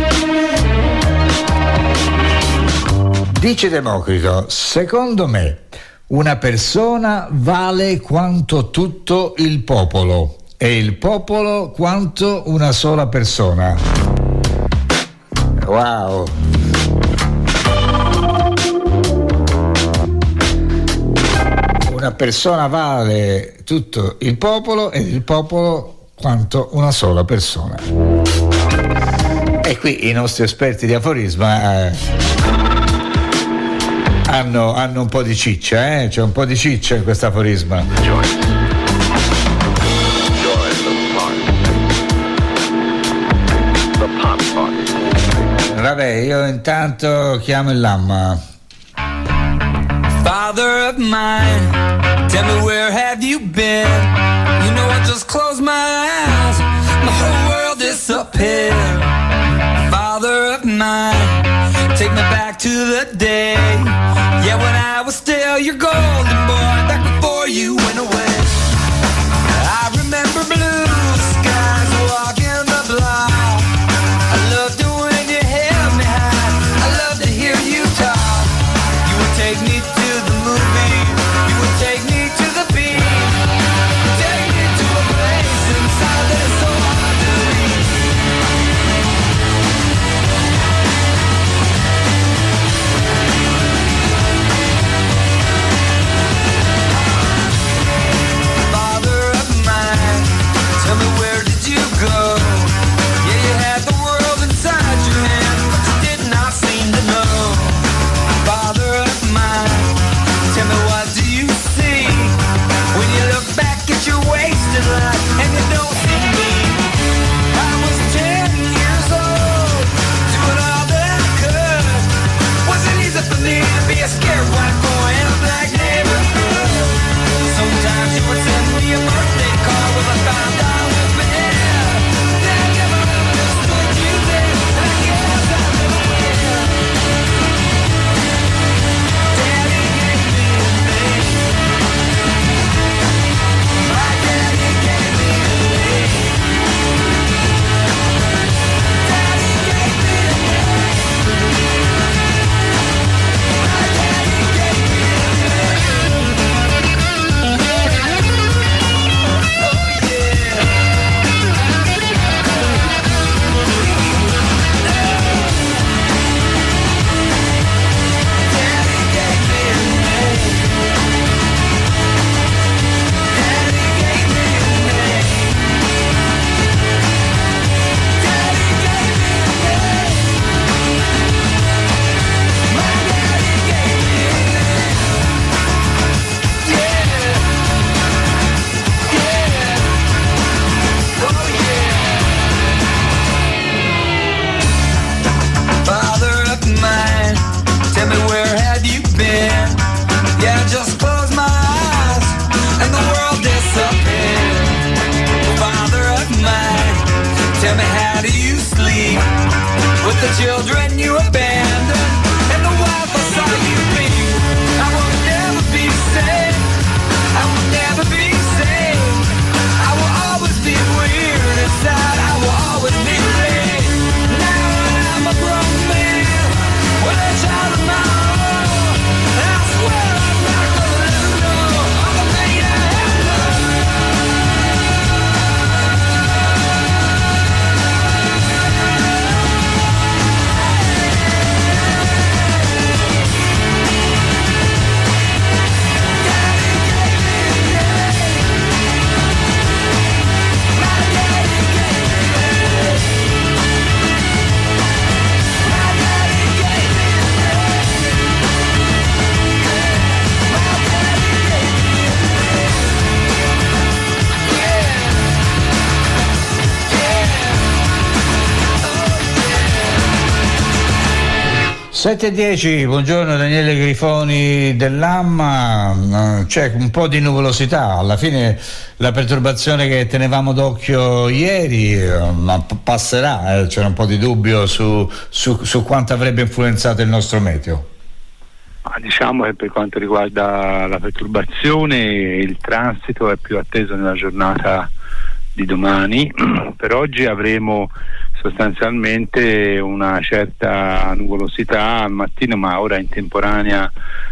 S3: Dice Democrito, secondo me una persona vale quanto tutto il popolo e il popolo quanto una sola persona. Wow. Una persona vale tutto il popolo e il popolo quanto una sola persona. E qui i nostri esperti di aforisma hanno un po' di ciccia, c'è un po' di ciccia in questo aforisma. Vabbè, io intanto chiamo il Lamma.
S13: Father of mine, tell me where have you been? You know I just closed my eyes, my whole world disappeared. Father of mine, take me back to the day, yeah, when I was still your golden boy, back before you went away. I remember blue skies walking the block. I loved it when you held me high, I loved to hear you talk. You would take me to the movie, you would take me to the beach, take me to a place inside that is so hard to reach. Father of mine, tell me where did you go? Yeah, you had the world inside your hand, but you did not seem to know. Father of mine, tell me what do you see when you look back at your wasted life and you don't see me? I was 10 years old, doing all that I could. Wasn't easy for me to be a scared white boy in a black neighborhood. Sometimes you would send me a birthday card with a $5 bill. Then I never understood you then, and I guess I never will. Daddy gave me a name. My daddy gave me a name. Daddy gave me a name. My daddy gave me a name. Oh yeah. Daddy gave me a name. Daddy gave me a name. Daddy gave me a name. My daddy gave me a name. Yeah. Yeah. Oh yeah. Father of mine, tell me where have you been? Yeah, I just closed my eyes and the world disappeared. Father of mine, tell me how do you sleep with the children you abandoned and the wife I saw you leave? I will never be safe, I will never be safe. I will always be weird inside, I will always be late. Now I'm a grown man with a child of my own, and I swear I'm not gonna let them know all the pain I have known.
S3: 7:10, buongiorno Daniele Grifoni dell'AMMA. C'è un po' di nuvolosità, alla fine la perturbazione che tenevamo d'occhio ieri passerà, c'era un po' di dubbio su quanto avrebbe influenzato il nostro meteo.
S14: Diciamo che per quanto riguarda la perturbazione, il transito è più atteso nella giornata di domani. Per oggi avremo sostanzialmente una certa nuvolosità al mattino, ma ora in temporaneo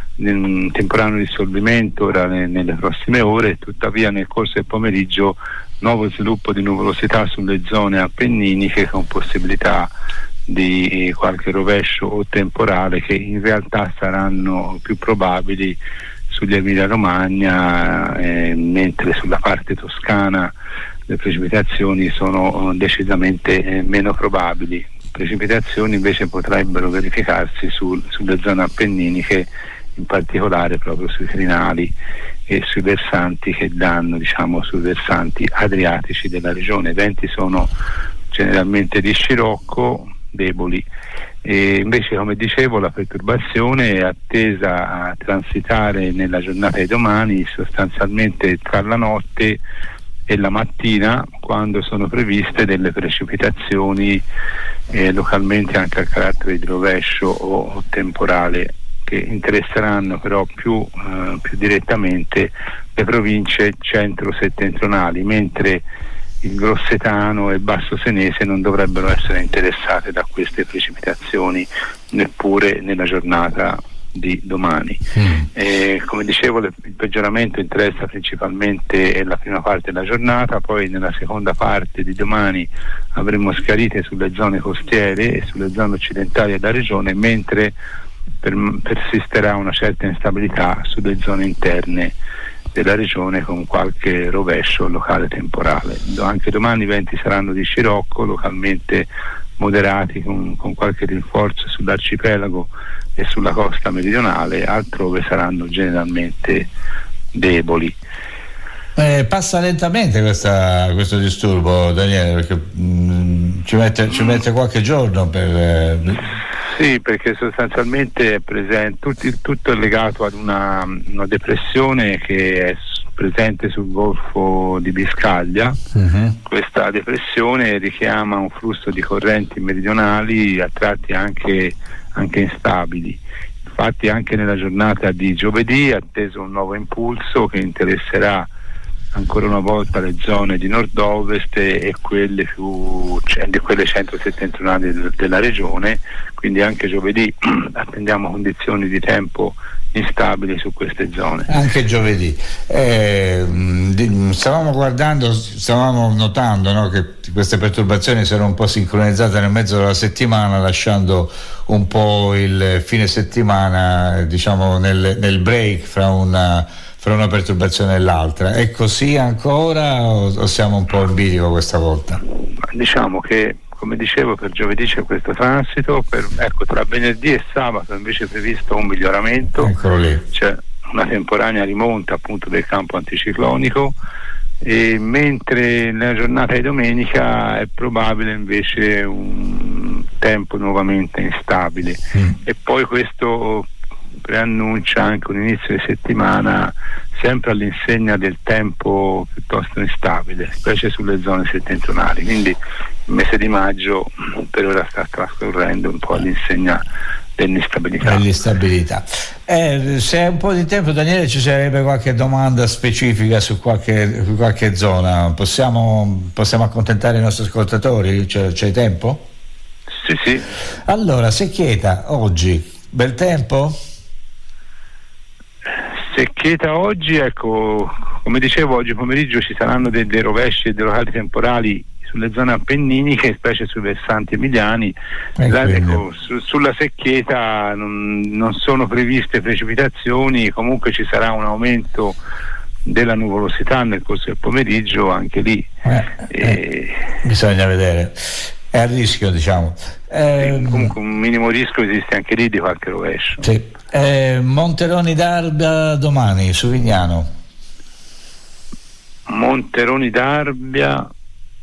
S14: dissolvimento ora nelle prossime ore. Tuttavia nel corso del pomeriggio nuovo sviluppo di nuvolosità sulle zone appenniniche, con possibilità di qualche rovescio o temporale, che in realtà saranno più probabili sugli Emilia-Romagna, mentre sulla parte toscana le precipitazioni sono decisamente meno probabili. Precipitazioni invece potrebbero verificarsi sulle zone appenniniche, in particolare proprio sui crinali e sui versanti che danno, diciamo, sui versanti adriatici della regione. I venti sono generalmente di scirocco, deboli, e invece, come dicevo, la perturbazione è attesa a transitare nella giornata di domani, sostanzialmente tra la notte e la mattina, quando sono previste delle precipitazioni localmente anche a carattere di rovescio o temporale, che interesseranno però più direttamente le province centro-settentrionali, mentre il Grossetano e il Basso Senese non dovrebbero essere interessate da queste precipitazioni neppure nella giornata di domani. Come dicevo, il peggioramento interessa principalmente la prima parte della giornata, poi nella seconda parte di domani avremo schiarite sulle zone costiere e sulle zone occidentali della regione, mentre persisterà una certa instabilità sulle zone interne della regione, con qualche rovescio locale temporale. Anche domani i venti saranno di scirocco, localmente moderati, con qualche rinforzo sull'arcipelago e sulla costa meridionale, altrove saranno generalmente deboli.
S3: Passa lentamente questo disturbo, Daniele, perché ci mette qualche giorno per...
S14: Sì, perché sostanzialmente è presente, tutto è legato ad una depressione che è presente sul golfo di Biscaglia. Questa depressione richiama un flusso di correnti meridionali, a tratti anche instabili. Infatti anche nella giornata di giovedì è atteso un nuovo impulso che interesserà ancora una volta le zone di nord-ovest e quelle centro-settentrionali della regione, quindi anche giovedì attendiamo condizioni di tempo instabili su queste zone.
S3: Anche giovedì. Stavamo notando, no, che queste perturbazioni saranno un po' sincronizzate nel mezzo della settimana, lasciando un po' il fine settimana, diciamo, nel break fra una perturbazione e l'altra. È così ancora o siamo un po' in bilico questa volta?
S14: Diciamo che, come dicevo, per giovedì c'è questo transito, tra venerdì e sabato invece è previsto un miglioramento.
S3: Eccolo lì.
S14: C'è una temporanea rimonta appunto del campo anticiclonico, e mentre nella giornata di domenica è probabile invece un tempo nuovamente instabile. E poi questo preannuncia anche un inizio di settimana sempre all'insegna del tempo piuttosto instabile, specie sulle zone settentrionali. Quindi il mese di maggio per ora sta trascorrendo un po' all'insegna dell'instabilità.
S3: Se hai un po' di tempo, Daniele, ci sarebbe qualche domanda specifica su qualche zona. Possiamo accontentare i nostri ascoltatori? C'è tempo?
S14: Sì.
S3: Allora, Secchieta oggi, bel tempo?
S14: Secchieta oggi, ecco, come dicevo, oggi pomeriggio ci saranno dei rovesci e dei locali temporali sulle zone appenniniche, specie sui versanti emiliani. Sulla Secchieta non sono previste precipitazioni, comunque ci sarà un aumento della nuvolosità nel corso del pomeriggio, anche lì
S3: bisogna vedere, è a rischio, diciamo.
S14: Comunque un minimo rischio esiste anche lì di qualche rovescio.
S3: Sì. Monteroni d'Arbia domani su Vignano.
S14: Monteroni d'Arbia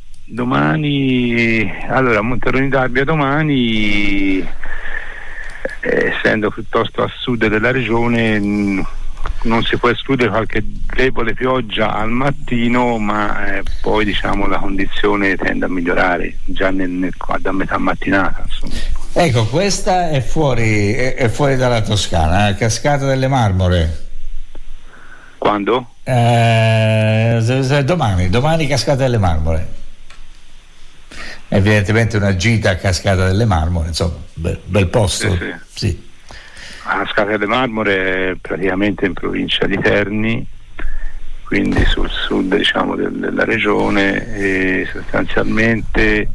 S14: domani essendo piuttosto a sud della regione non si può escludere qualche debole pioggia al mattino, ma poi diciamo la condizione tende a migliorare già da metà mattinata, insomma.
S3: Ecco, questa è fuori dalla Toscana, Cascata delle Marmore.
S14: Quando?
S3: Domani Cascata delle Marmore. Evidentemente una gita a Cascata delle Marmore, insomma, bel posto. Sì.
S14: La Cascata delle Marmore è praticamente in provincia di Terni, quindi sul sud diciamo della regione, e sostanzialmente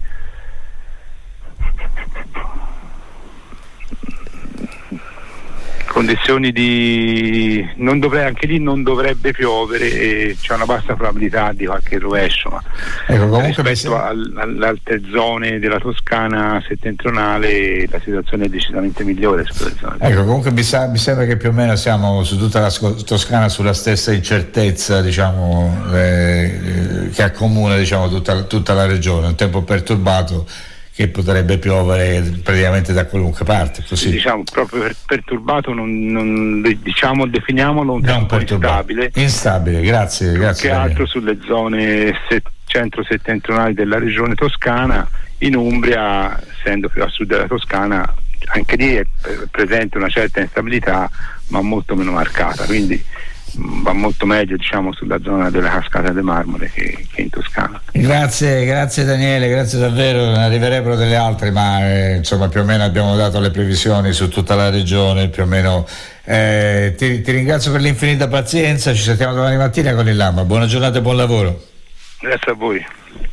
S14: condizioni di anche lì non dovrebbe piovere e c'è una bassa probabilità di qualche rovescio, ma rispetto alle altre zone della Toscana settentrionale la situazione è decisamente migliore su quelle zone.
S3: Ecco, comunque mi sembra che più o meno siamo su tutta la Toscana sulla stessa incertezza, diciamo, che accomuna, diciamo, tutta la regione, un tempo perturbato che potrebbe piovere praticamente da qualunque parte, così.
S14: Diciamo proprio perturbato, definiamolo un tempo
S3: instabile, grazie.
S14: Che altro sulle zone centro-settentrionali della regione toscana. In Umbria, essendo più a sud della Toscana, anche lì è presente una certa instabilità, ma molto meno marcata, quindi va molto meglio, diciamo, sulla zona della Cascata delle Marmore che in Toscana.
S3: Grazie Daniele, grazie davvero. Ne arriverebbero delle altre, ma insomma più o meno abbiamo dato le previsioni su tutta la regione, più o meno. Ti ringrazio per l'infinita pazienza, ci sentiamo domani mattina con il Lama. Buona giornata e buon lavoro.
S14: Grazie a voi.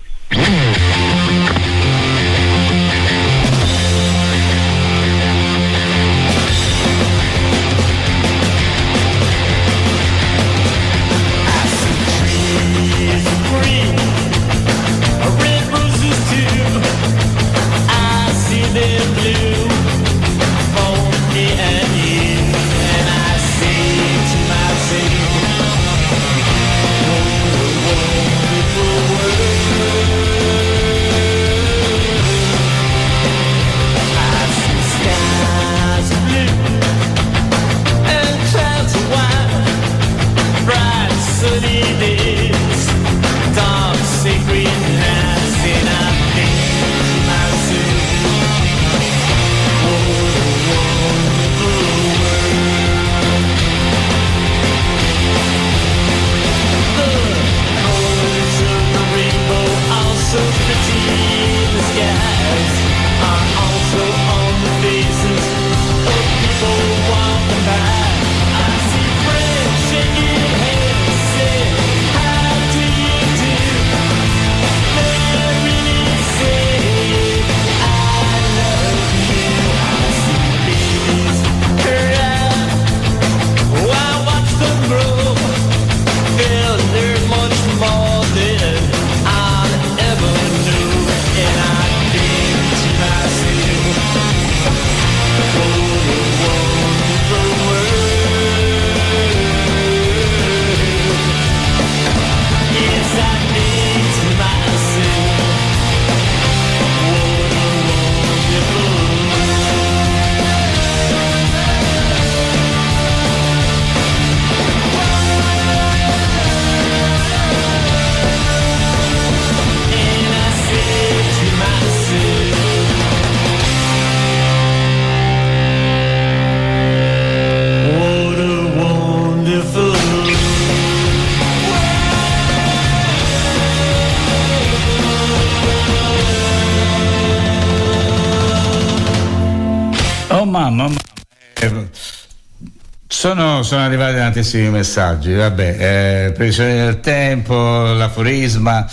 S3: Sono arrivati tantissimi messaggi, vabbè, previsioni del tempo, l'aforisma.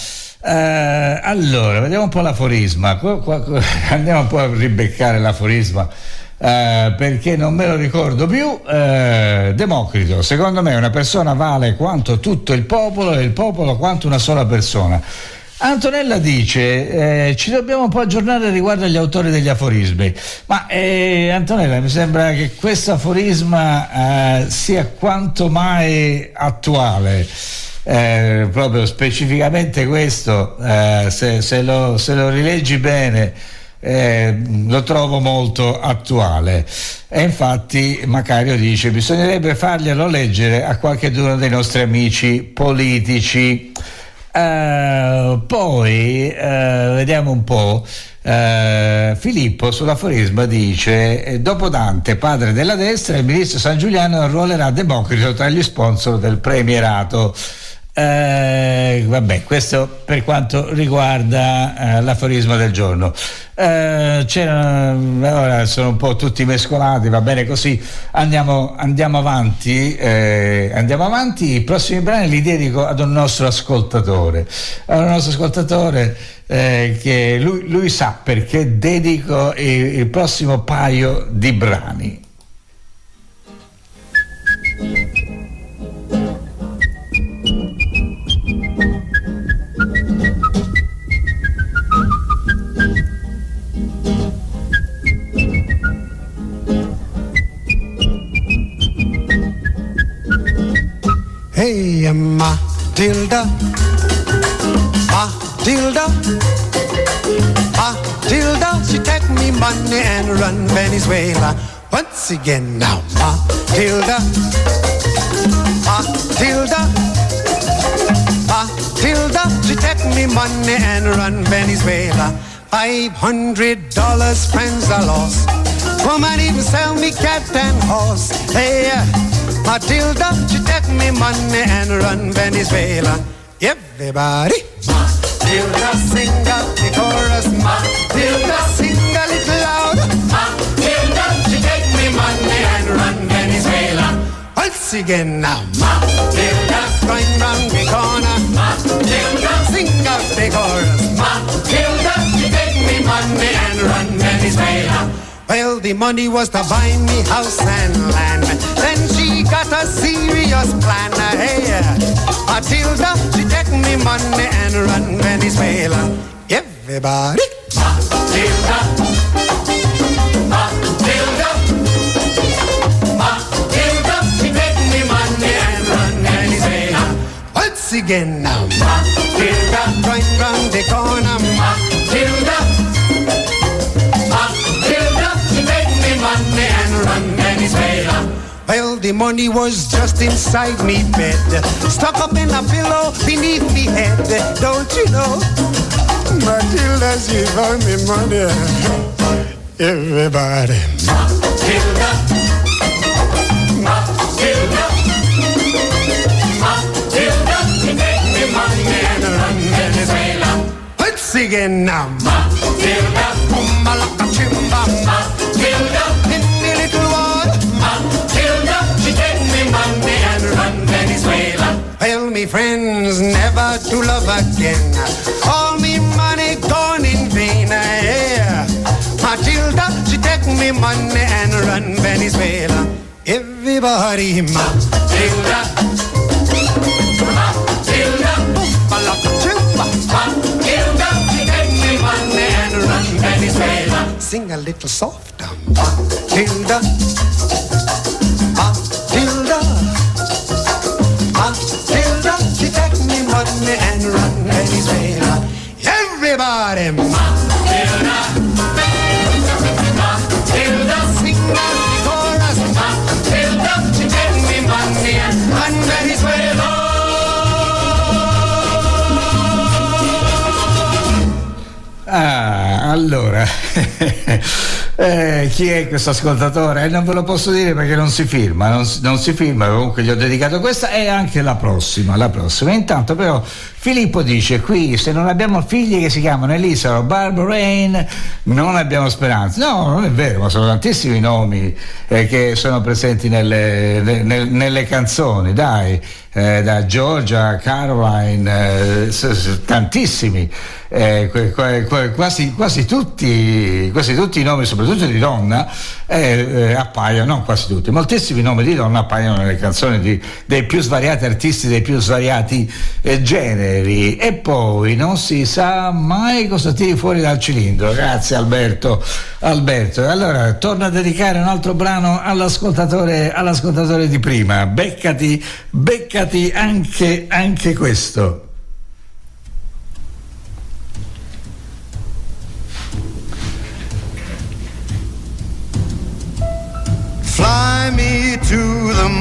S3: Allora, vediamo un po' l'aforisma. Andiamo un po' a ribeccare l'aforisma, perché non me lo ricordo più. Democrito: secondo me una persona vale quanto tutto il popolo e il popolo quanto una sola persona. Antonella dice ci dobbiamo un po' aggiornare riguardo agli autori degli aforismi, ma Antonella, mi sembra che questo aforisma sia quanto mai attuale, proprio specificamente questo, se lo rileggi bene, lo trovo molto attuale, e infatti Macario dice: bisognerebbe farglielo leggere a qualcheduno dei nostri amici politici. Poi vediamo un po'. Filippo sull'aforisma dice: dopo Dante, padre della destra, il ministro San Giuliano arruolerà Democrito tra gli sponsor del premierato. Vabbè, questo per quanto riguarda l'aforisma del giorno. Ora sono un po' tutti mescolati, va bene così, andiamo avanti. I prossimi brani li dedico ad un nostro ascoltatore, che lui sa perché dedico il prossimo paio di brani.
S1: Hey, Matilda, she take me money and run Venezuela. Once again now, Matilda, she take me money and run Venezuela. $500 friends I lost. Woman even sell me cat and horse. Hey, Matilda, she take me money and run Venezuela. Everybody, Matilda, sing out the chorus. Matilda, sing a little loud. Matilda, she take me money and run Venezuela. Once again now, Matilda, going round the corner. Matilda, sing out the chorus. Matilda, she take me money and run Venezuela. Well, the money was to buy me house and land. Then she got a serious plan. Hey, Matilda, she take me money and run Venezuela. Everybody, Matilda, she take me money and run Venezuela. Once again now, Matilda, going round the corner. Matilda, she take me money and run Venezuela. Well, the money was just inside me bed, stuck up in a pillow beneath me head. Don't you know, Matilda, she found me money. Everybody, Matilda, she take me money and run Venezuela. Once again now, Matilda, Malaka-chimba, Matilda, in the little wall, Matilda, she take me money and run Venezuela. Well, me friends never to love again, all me money gone in vain. Yeah. Matilda, she take me money and run Venezuela. Everybody, Matilda, Malaka-chimba, Matilda, she take me money and run Venezuela. Sing a little softer, Matilda, she take me money and run Venezuela. Everybody, Matilda, sing out the chorus. Matilda, she take me money and run Venezuela.
S3: Allora chi è questo ascoltatore? Non ve lo posso dire perché non si firma, non si firma. Comunque gli ho dedicato questa e anche la prossima. Intanto però Filippo dice: qui se non abbiamo figli che si chiamano Elisa o Barbara Rain non abbiamo speranza. No, non è vero, ma sono tantissimi nomi che sono presenti nelle canzoni, dai, da Georgia, Caroline, tantissimi, quasi tutti i nomi, soprattutto di donna, appaiono, non quasi tutti, moltissimi nomi di donna appaiono nelle canzoni dei più svariati artisti, dei più svariati generi. E poi non si sa mai cosa tiri fuori dal cilindro. Grazie Alberto. Allora torno a dedicare un altro brano all'ascoltatore di prima. Beccati anche questo.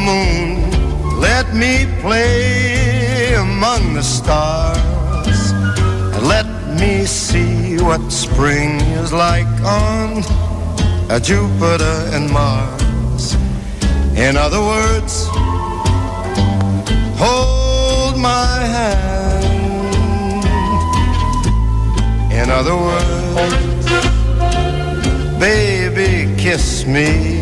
S1: moon, let me play among the stars, and let me see what spring is like on Jupiter and Mars. In other words, hold my hand. In other words, baby, kiss me.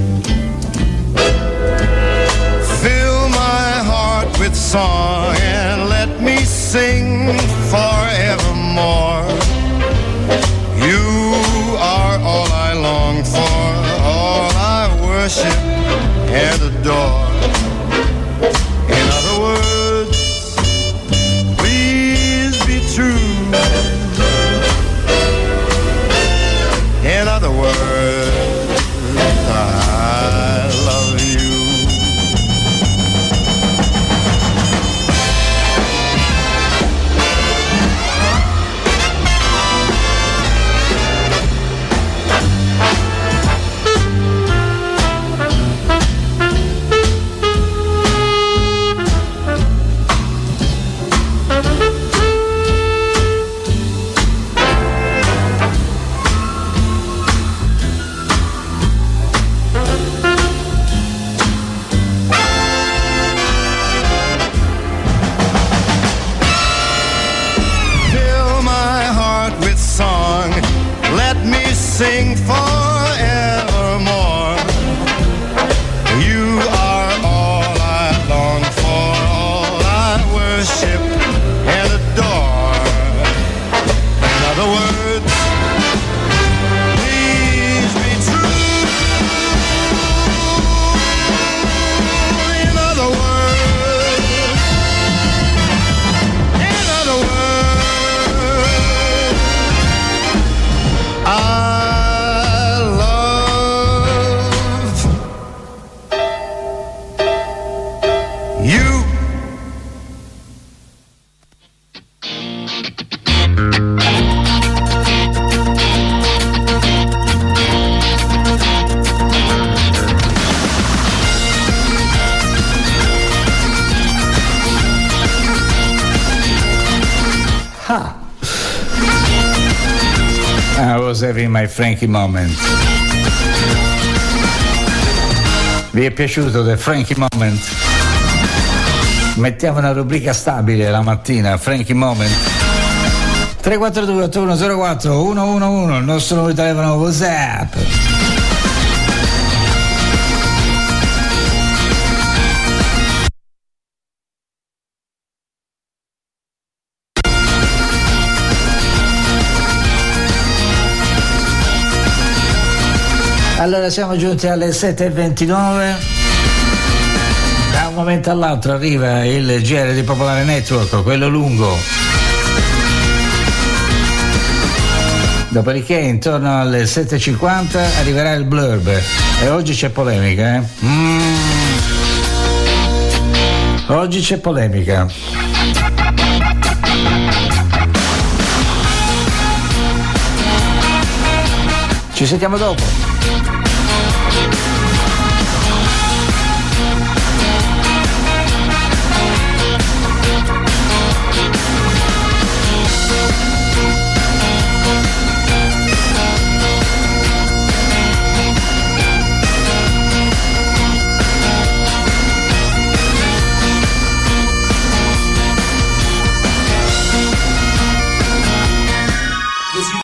S1: Fill my heart with song and let me sing forevermore. You are all I long for, all I worship and adore. In other words, please be true. In other words, I love you. Sing forevermore. You are all I long for, all I worship and adore. In other words, please be true. In other words,
S3: I was having my Frankie moment. Vi è piaciuto The Frankie Moment? Mettiamo una rubrica stabile la mattina, Frankie Moment. 342 8104 111, il nostro numero di telefono WhatsApp. Allora siamo giunti alle 7:29. Da un momento all'altro arriva il GR di Popolare Network, quello lungo. Dopodiché intorno alle 7:50 arriverà il blurb. E oggi c'è polemica, Oggi c'è polemica. Ci sentiamo dopo.